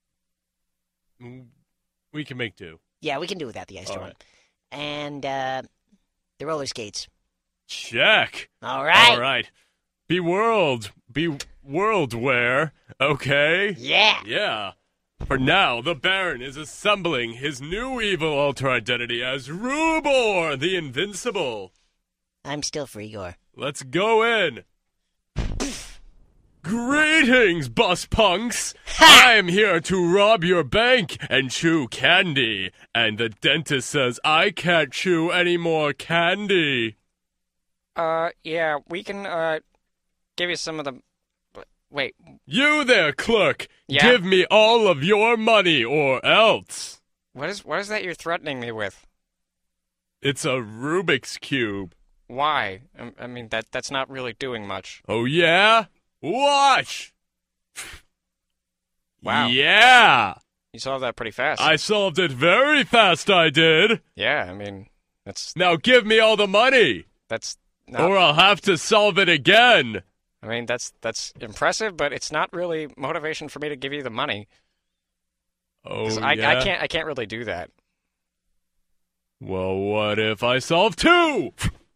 We can make do. Yeah, we can do without the extra All one. right. And uh, the roller skates. Check. All right. All right. Be world. Be world wear. Okay? Yeah. Yeah. For now, the Baron is assembling his new evil alter identity as Rubor, the Invincible. I'm still Frigor. Let's go in. Greetings, bus punks. I'm here to rob your bank and chew candy. And the dentist says I can't chew any more candy. Uh, yeah, we can, uh, give you some of the... Wait. You there, clerk. Yeah? Give me all of your money or else. What is, what is that you're threatening me with? It's a Rubik's Cube. Why? I, I mean, that that's not really doing much. Oh, yeah? Watch! Wow. Yeah! You solved that pretty fast. I solved it very fast, I did. Yeah, I mean, that's... Now give me all the money. That's... Not, Or I'll have to solve it again. I mean, that's that's impressive, but it's not really motivation for me to give you the money. Oh, 'Cause I, yeah? I can't I can't really do that. Well, what if I solve two?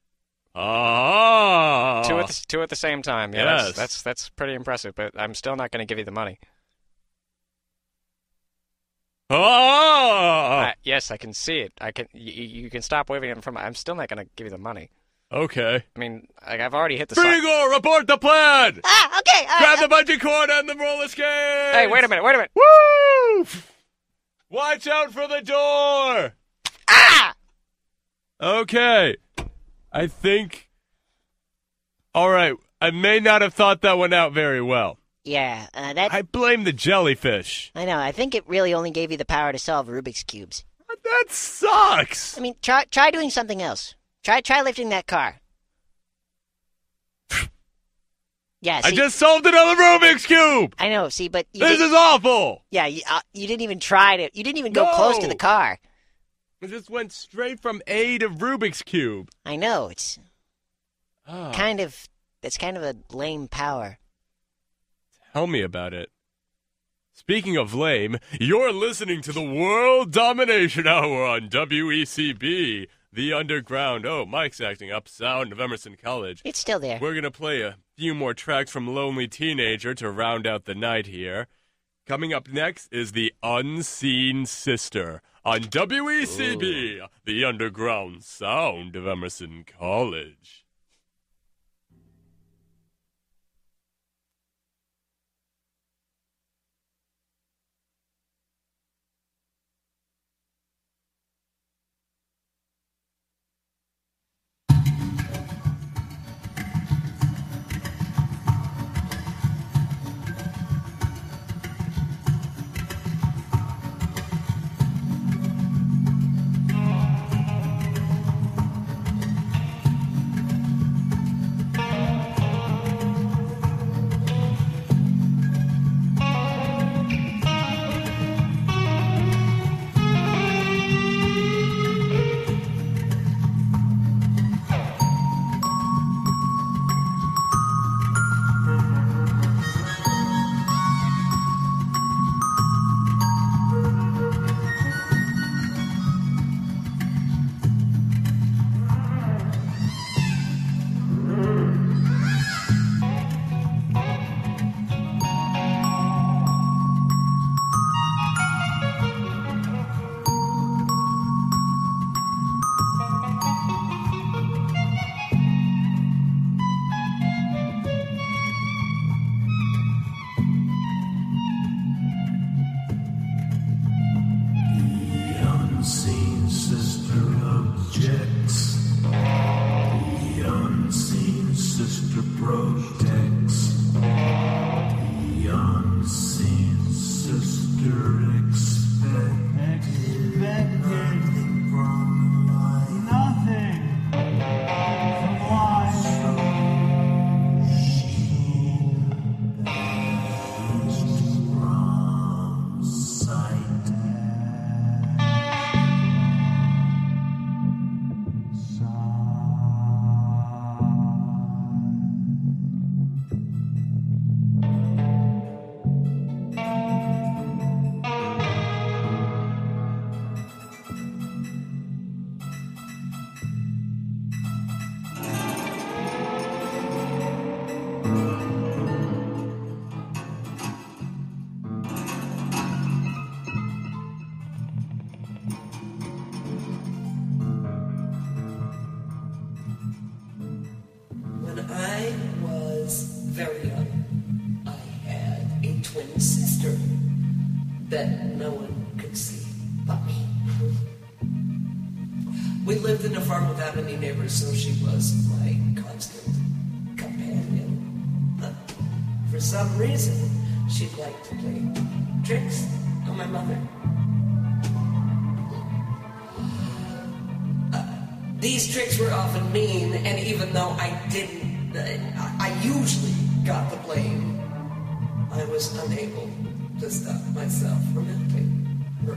Ah! Two at the, two at the same time. Yeah, Yes. that's, that's that's pretty impressive, but I'm still not going to give you the money. Ah! Uh, yes, I can see it. I can. You, you can stop waving it from. I'm still not going to give you the money. Okay. I mean, like, I've already hit the. si- Frigor, report the plan! Ah, okay. all Grab right. the bungee cord and the roller skates! Hey, wait a minute! Wait a minute! Woo! Watch out for the door! Ah! Okay. I think... All right. I may not have thought that one out very well. Yeah, uh, that I blame the jellyfish. I know. I think it really only gave you the power to solve Rubik's cubes. That sucks. I mean, try try doing something else. Try try lifting that car. Yeah, see, I just solved another Rubik's cube. I know. See, but you This did- is awful. Yeah, you, uh, you didn't even try to. You didn't even go No. close to the car. It just went straight from A to Rubik's cube. I know. It's Ah, kind of. It's kind of a lame power. Tell me about it. Speaking of lame, you're listening to the World Domination Hour on W E C B, The Underground. Oh, Mike's acting up. Sound of Emerson College. It's still there. We're going to play a few more tracks from Lonely Teenager to round out the night here. Coming up next is The Unseen Sister on W E C B, Ooh. The Underground Sound of Emerson College. that no one could see but me. We lived in a farm without any neighbors, so she was my constant companion. But for some reason, she'd like to play tricks on my mother. Uh, these tricks were often mean, and even though I didn't, uh, I usually got the blame, I was unable to stop myself from helping her.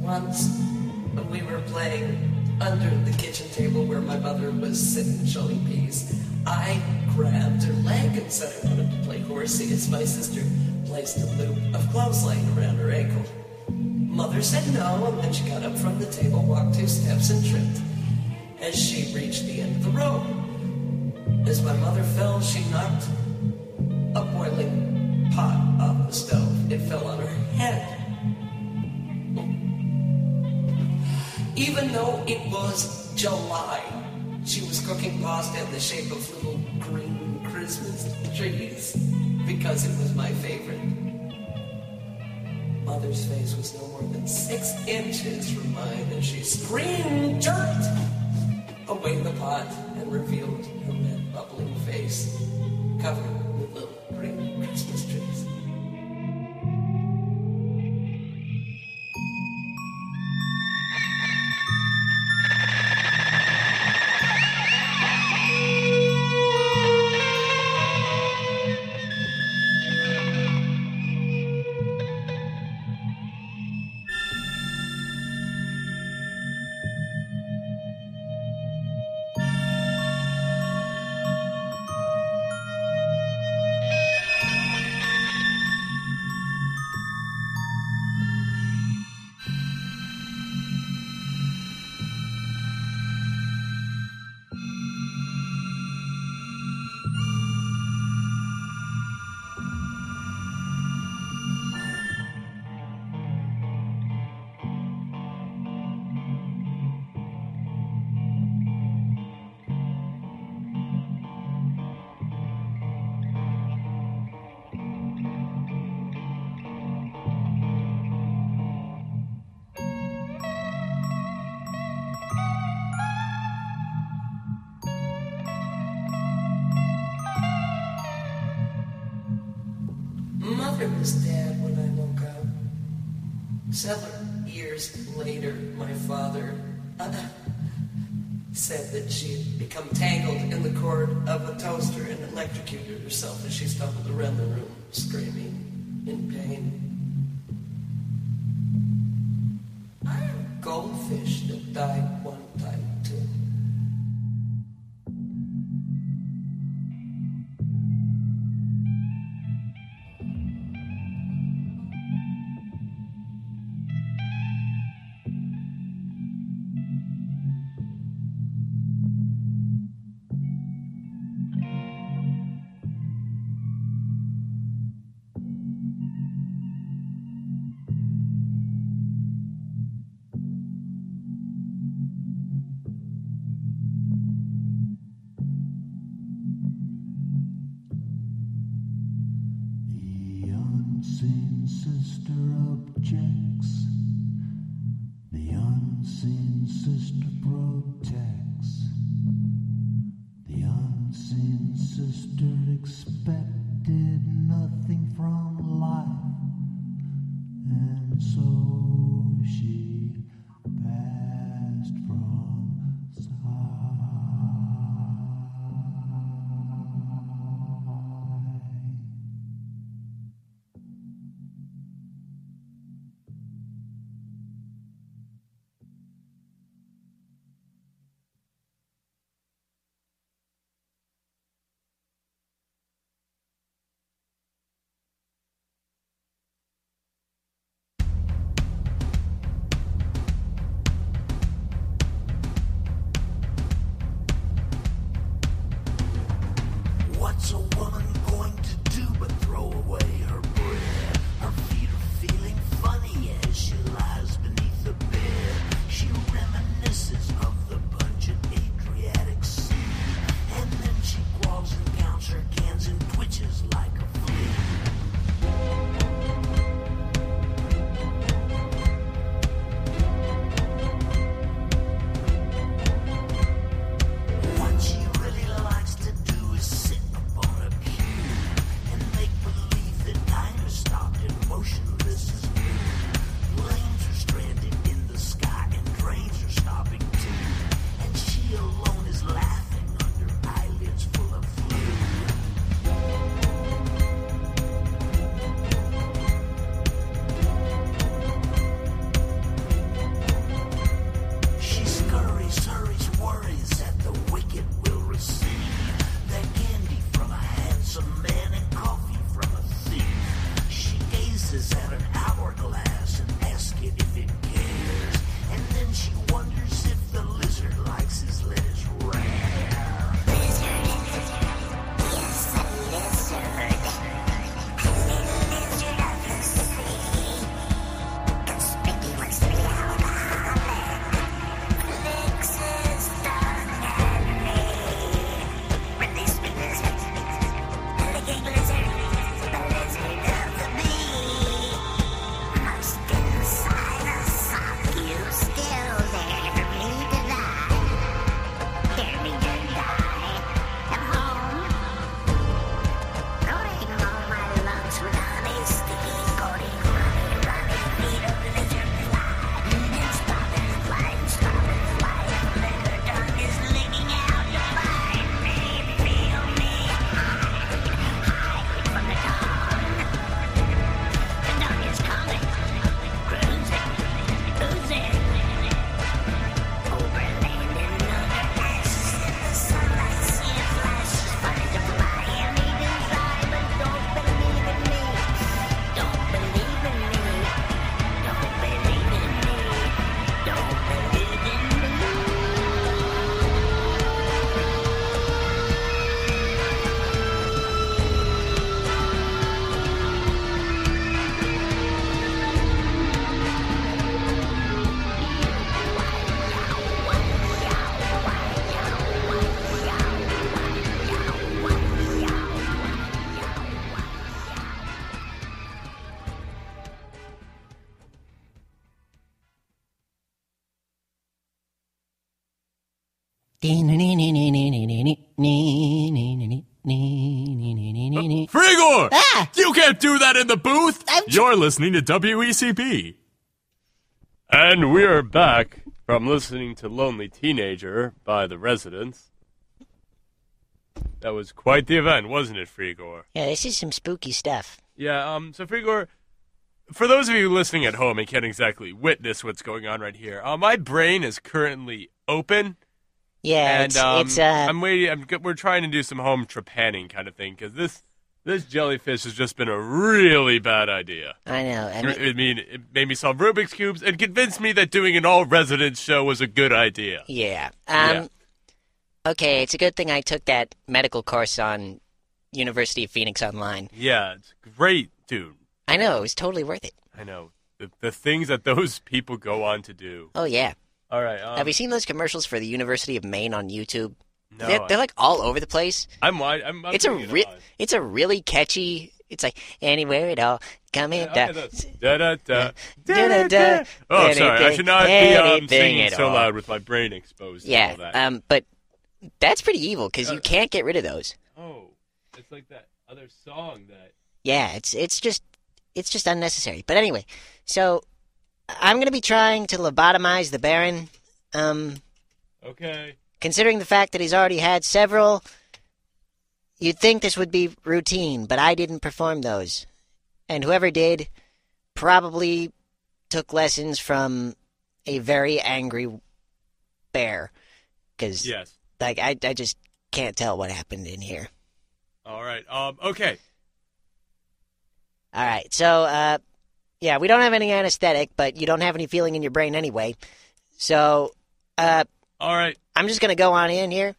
Once, when we were playing under the kitchen table where my mother was sitting shelling peas, I grabbed her leg and said I wanted to play horsey as my sister placed a loop of clothesline around her ankle. Mother said no, and then she got up from the table, walked two steps, and tripped as she reached the end of the rope. As my mother fell, she knocked a boiling pot off the stove. It fell on her head. Even though it was July, she was cooking pasta in the shape of little green Christmas trees because it was my favorite. Mother's face was no more than six inches from mine as she screamed, jerked away the pot, and revealed her red, bubbling face covered with little green Christmas trees. Mother was dead when I woke up. Several years later, my father uh, said that she had become tangled in the cord of a toaster and electrocuted herself as she stumbled around the room, screaming in pain. I have a goldfish that died one time, too. unseen sister objects. The unseen sister protects. The unseen sister expected nothing from life, and so she passed from sight. Frigor! Ah! You can't do that in the booth! I'm tr- You're listening to W E C P. And we're back from listening to Lonely Teenager by The Residents. That was quite the event, wasn't it, Frigor? Yeah, this is some spooky stuff. Yeah, um, so Frigor, for those of you listening at home and can't exactly witness what's going on right here, uh, my brain is currently open. Yeah, And it's, um, it's uh, I'm waiting. I'm, g- we're trying to do some home trepanning kind of thing because this this jellyfish has just been a really bad idea. I know. I mean, I mean, it made me solve Rubik's cubes and convinced me that doing an all residents show was a good idea. yeah. Um, Yeah. Okay, it's a good thing I took that medical course on University of Phoenix Online. Yeah, it's great, dude. I know, it was totally worth it. I know the the things that those people go on to do. Oh, yeah. All right. Um, Have you seen those commercials for the University of Maine on YouTube? No, they're, I- they're like all over the place. I'm. I'm. I'm it's a putting it re- on. it's a really catchy. It's like anywhere at all, come in. Yeah, okay, that's- da, da, da, da, Da-da-da. da. Oh, sorry. I Anything- should not be um, anything singing at so all. loud with my brain exposed. to Yeah, all that. um, but that's pretty evil because you Uh, can't get rid of those. Oh, it's like that other song that. Yeah, it's it's just it's just unnecessary. But anyway, so I'm gonna be trying to lobotomize the Baron. Um, Okay. considering the fact that he's already had several, you'd think this would be routine, but I didn't perform those, and whoever did probably took lessons from a very angry bear, because Yes. like I I just can't tell what happened in here. All right. Um. Okay. All right, so, uh, yeah, we don't have any anesthetic, but you don't have any feeling in your brain anyway. So, uh, All right. I'm just going to go on in here.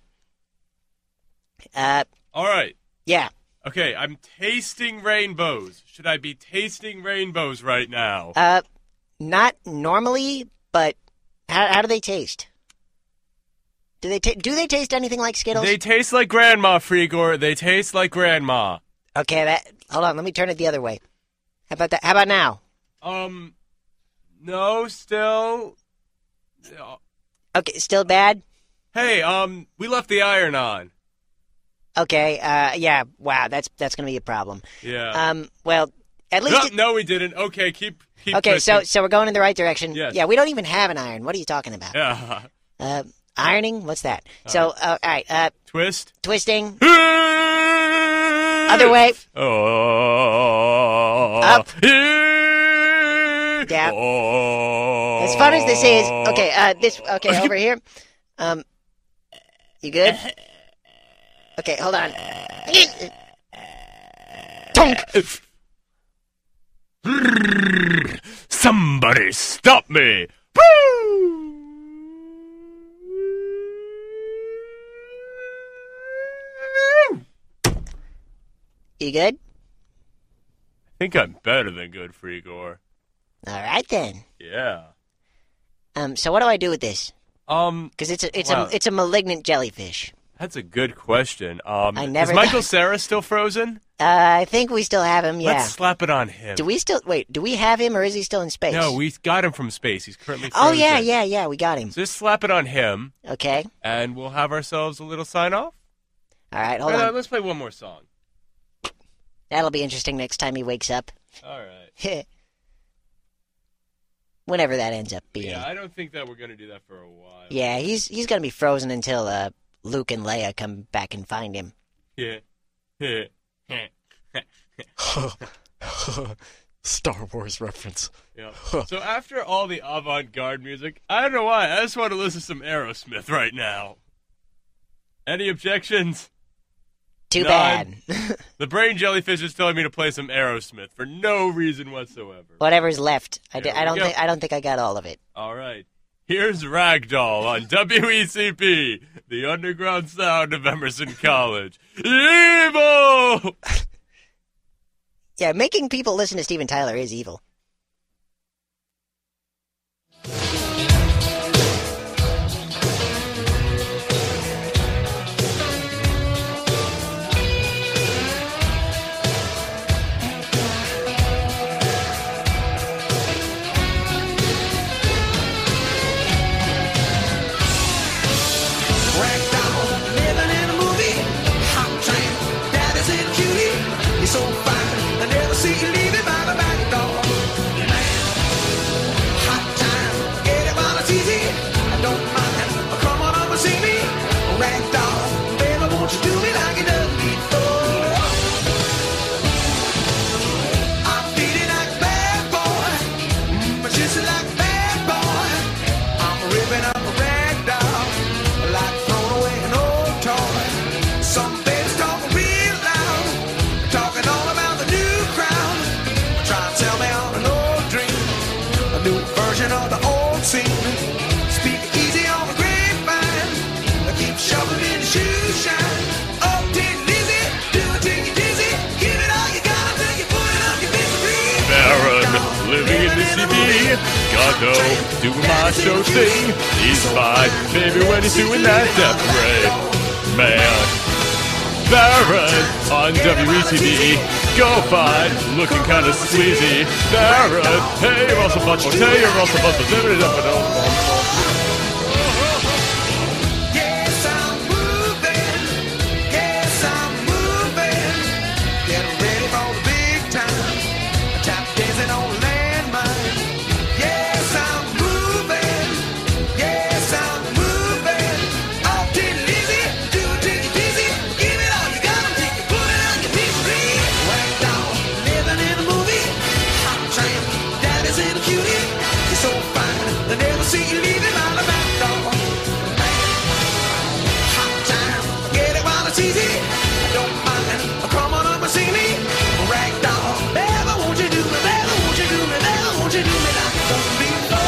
Uh, All right. yeah. Okay. I'm tasting rainbows. Should I be tasting rainbows right now? Uh, not normally, but how, how do they taste? Do they ta- do they taste anything like Skittles? They taste like grandma, Frigor. They taste like grandma. Okay, that, hold on, let me turn it the other way. How about that? How about now? Um. No. Still. Okay, still bad? Hey. Um. We left the iron on. Okay, uh, yeah, wow, that's that's going to be a problem. Yeah. Um, well, at least... No, it- no, we didn't. Okay. Keep. Keep. okay, so twisting. so we're going in the right direction. Yes. Yeah, we don't even have an iron. What are you talking about? Yeah. Uh, ironing? What's that? So, uh, all right, uh, Twist. twisting. Other way. Oh. Up. Yeah. Down. Oh. As fun as this is, okay, uh, this, okay, over here. Um, you good? Okay, hold on. Tonk. Somebody stop me! You good? I think I'm better than good, Frigor. All right then. Yeah. Um, so what do I do with this? Um, Because it's a it's Well- a it's a malignant jellyfish. that's a good question. Um, I never is Michael thought- Cera still frozen? Uh, I think we still have him. Yeah. Let's slap it on him. Do we still wait? Do we have him, or is he still in space? No, we got him from space. He's currently frozen. Oh yeah, yeah, yeah. We got him. So just slap it on him, Okay. and we'll have ourselves a little sign off. All right. Hold All right, on. let's play one more song. That'll be interesting next time he wakes up. All right. Whenever that ends up being. Yeah, I don't think that we're gonna do that for a while. Yeah, he's he's gonna be frozen until uh, Luke and Leia come back and find him. Yeah. Yeah. Star Wars reference. Yeah. So after all the avant-garde music, I don't know why, I just want to listen to some Aerosmith right now. Any objections? Too None. bad. The brain jellyfish is telling me to play some Aerosmith for no reason whatsoever. Whatever's left. I, d- Here I we don't go. think I don't think I got all of it. All right. Here's Ragdoll on W E C P, the underground sound of Emerson College. Evil! Yeah, making people listen to Steven Tyler is evil. sing. Speak easy on the grapevine. Keep shoveling the shoe shine. Oh, Tin Lizzy, do it till you're dizzy. Give it all you got till you put it up your misery. Baron, living in the C B. God no, doing my show thing. He's fine, baby, when he's doing that death ray. Man. Baron on W E T V. Go fine, looking kind of sleazy. Baron, hey, Russell Butler, hey, Russell Butler. Yes, I'm moving. Yes, I'm moving. Getting ready for the big time. Tap dancing on landmine. Yes, I'm moving. Yes, I'm moving. Oh, Tin Lizzy, do it till you're dizzy. Give it all you got till you put it on your misery. Whack dog, living in a movie. Hot tramp, daddy's in a cutie. You're so fine, they never see you leaving on the back door. Hot time, get it while it's easy. I don't mind, come on up and see me. Rag doll, baby, won't you do me, baby, won't you do me, baby, won't you do me like you done before?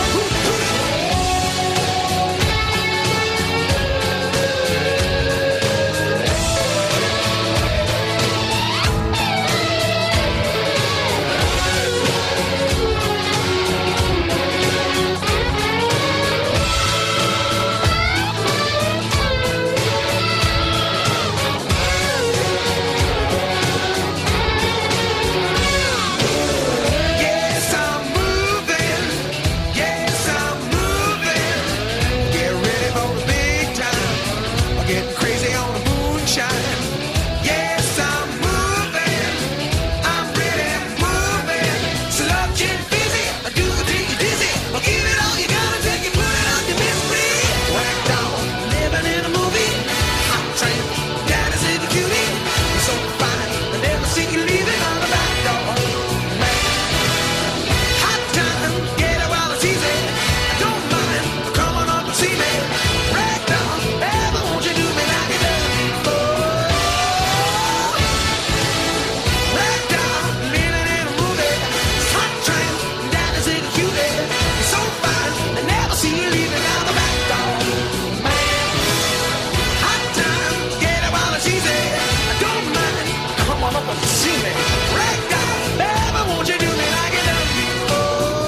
Yes, I'm moving. Yes, I'm moving. Get ready for the big time. I'm getting crazy on the moonshine. Yes, I'm moving. I'm really moving. Slugging busy. I do it till you're dizzy. I'll give it all you got until you put it on your misery. Whack dog, living in a movie. Hot tramp, daddy's in the cutie. You're so fine, I never see you leaving on the back door. Hot time, get it while it's easy. I don't mind, come on up and see me. Rag doll, baby, won't you do me like you done before? Rag doll, living in a movie. Hot tramp, daddy's in a cutie. You're so fine, I never see you leaving out the back door. Man, hot time, get it while it's easy. I don't mind, come on up and see me. Rag doll, baby, won't you do me like you done before?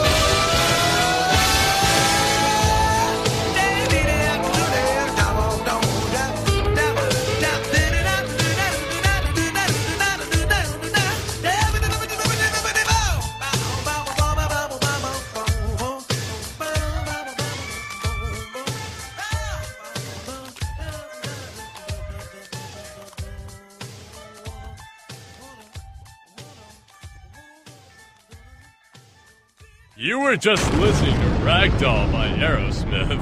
You were just listening to Ragdoll by Aerosmith.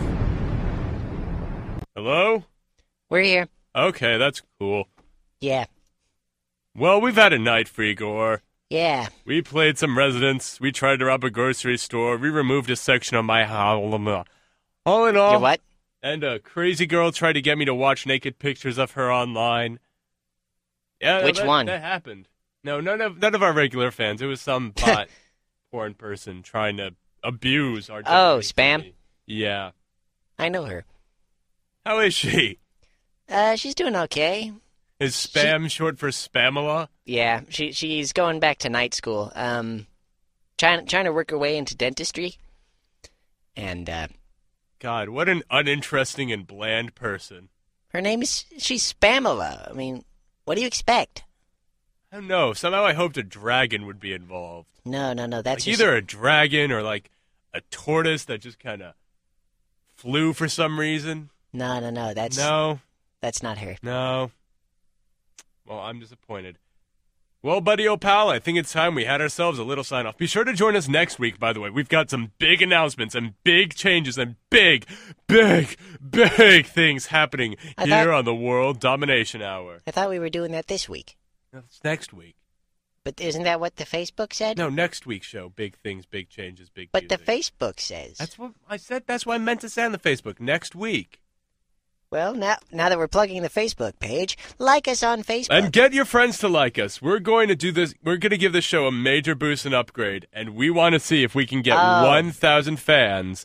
Hello? We're here. Okay, that's cool. Yeah. Well, we've had a night, Frigor. Yeah. We played some Residents. We tried to rob a grocery store. We removed a section of my house. All in all. Your what? And a crazy girl tried to get me to watch naked pictures of her online. Yeah, Which that, one? That happened. No, none of none of our regular fans. It was some bot porn person trying to abuse our. Oh, W W E. spam? Yeah. I know her. How is she? Uh, she's doing okay. Is spam short for Spamela? Yeah, she she's going back to night school. Um, trying trying to work her way into dentistry. And uh, God, what an uninteresting and bland person. her name is she's Spamela. I mean, what do you expect? I don't know. Somehow I hoped a dragon would be involved. No, no, no. That's like just- either a dragon or like a tortoise that just kind of flew for some reason. No, no, no. That's No. That's not her. No. Well, I'm disappointed. Well, buddy, old pal, I think it's time we had ourselves a little sign-off. Be sure to join us next week, by the way. We've got some big announcements and big changes and big, big, big things happening I here thought- on the World Domination Hour. I thought we were doing that this week. That's next week. But isn't that what the Facebook said? No, next week's show. Big things, big changes, big But the music. Facebook says. That's what I said. That's what I meant to say on the Facebook. Next week. Well, now now that we're plugging the Facebook page, like us on Facebook. And get your friends to like us. We're going to do this. We're going to give this show a major boost and upgrade, and we want to see if we can get Oh. one thousand fans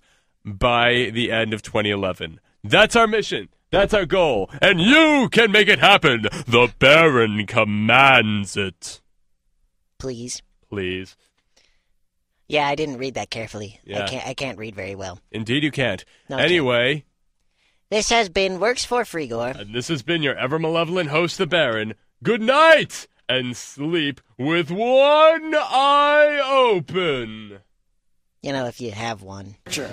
by the end of twenty eleven. That's our mission. That's our goal. And you can make it happen. The Baron commands it. Please. Please. Yeah, I didn't read that carefully. Yeah. I can't I can't read very well. Indeed you can't. No, I can't. Anyway, This has been Works for Frigor. and this has been your ever-malevolent host, the Baron. Good night, and sleep with one eye open. You know, if you have one. Sure.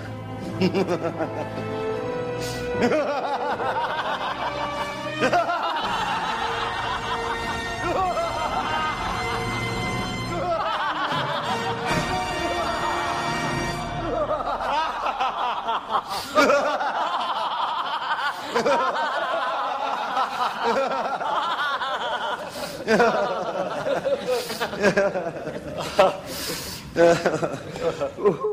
Ooh.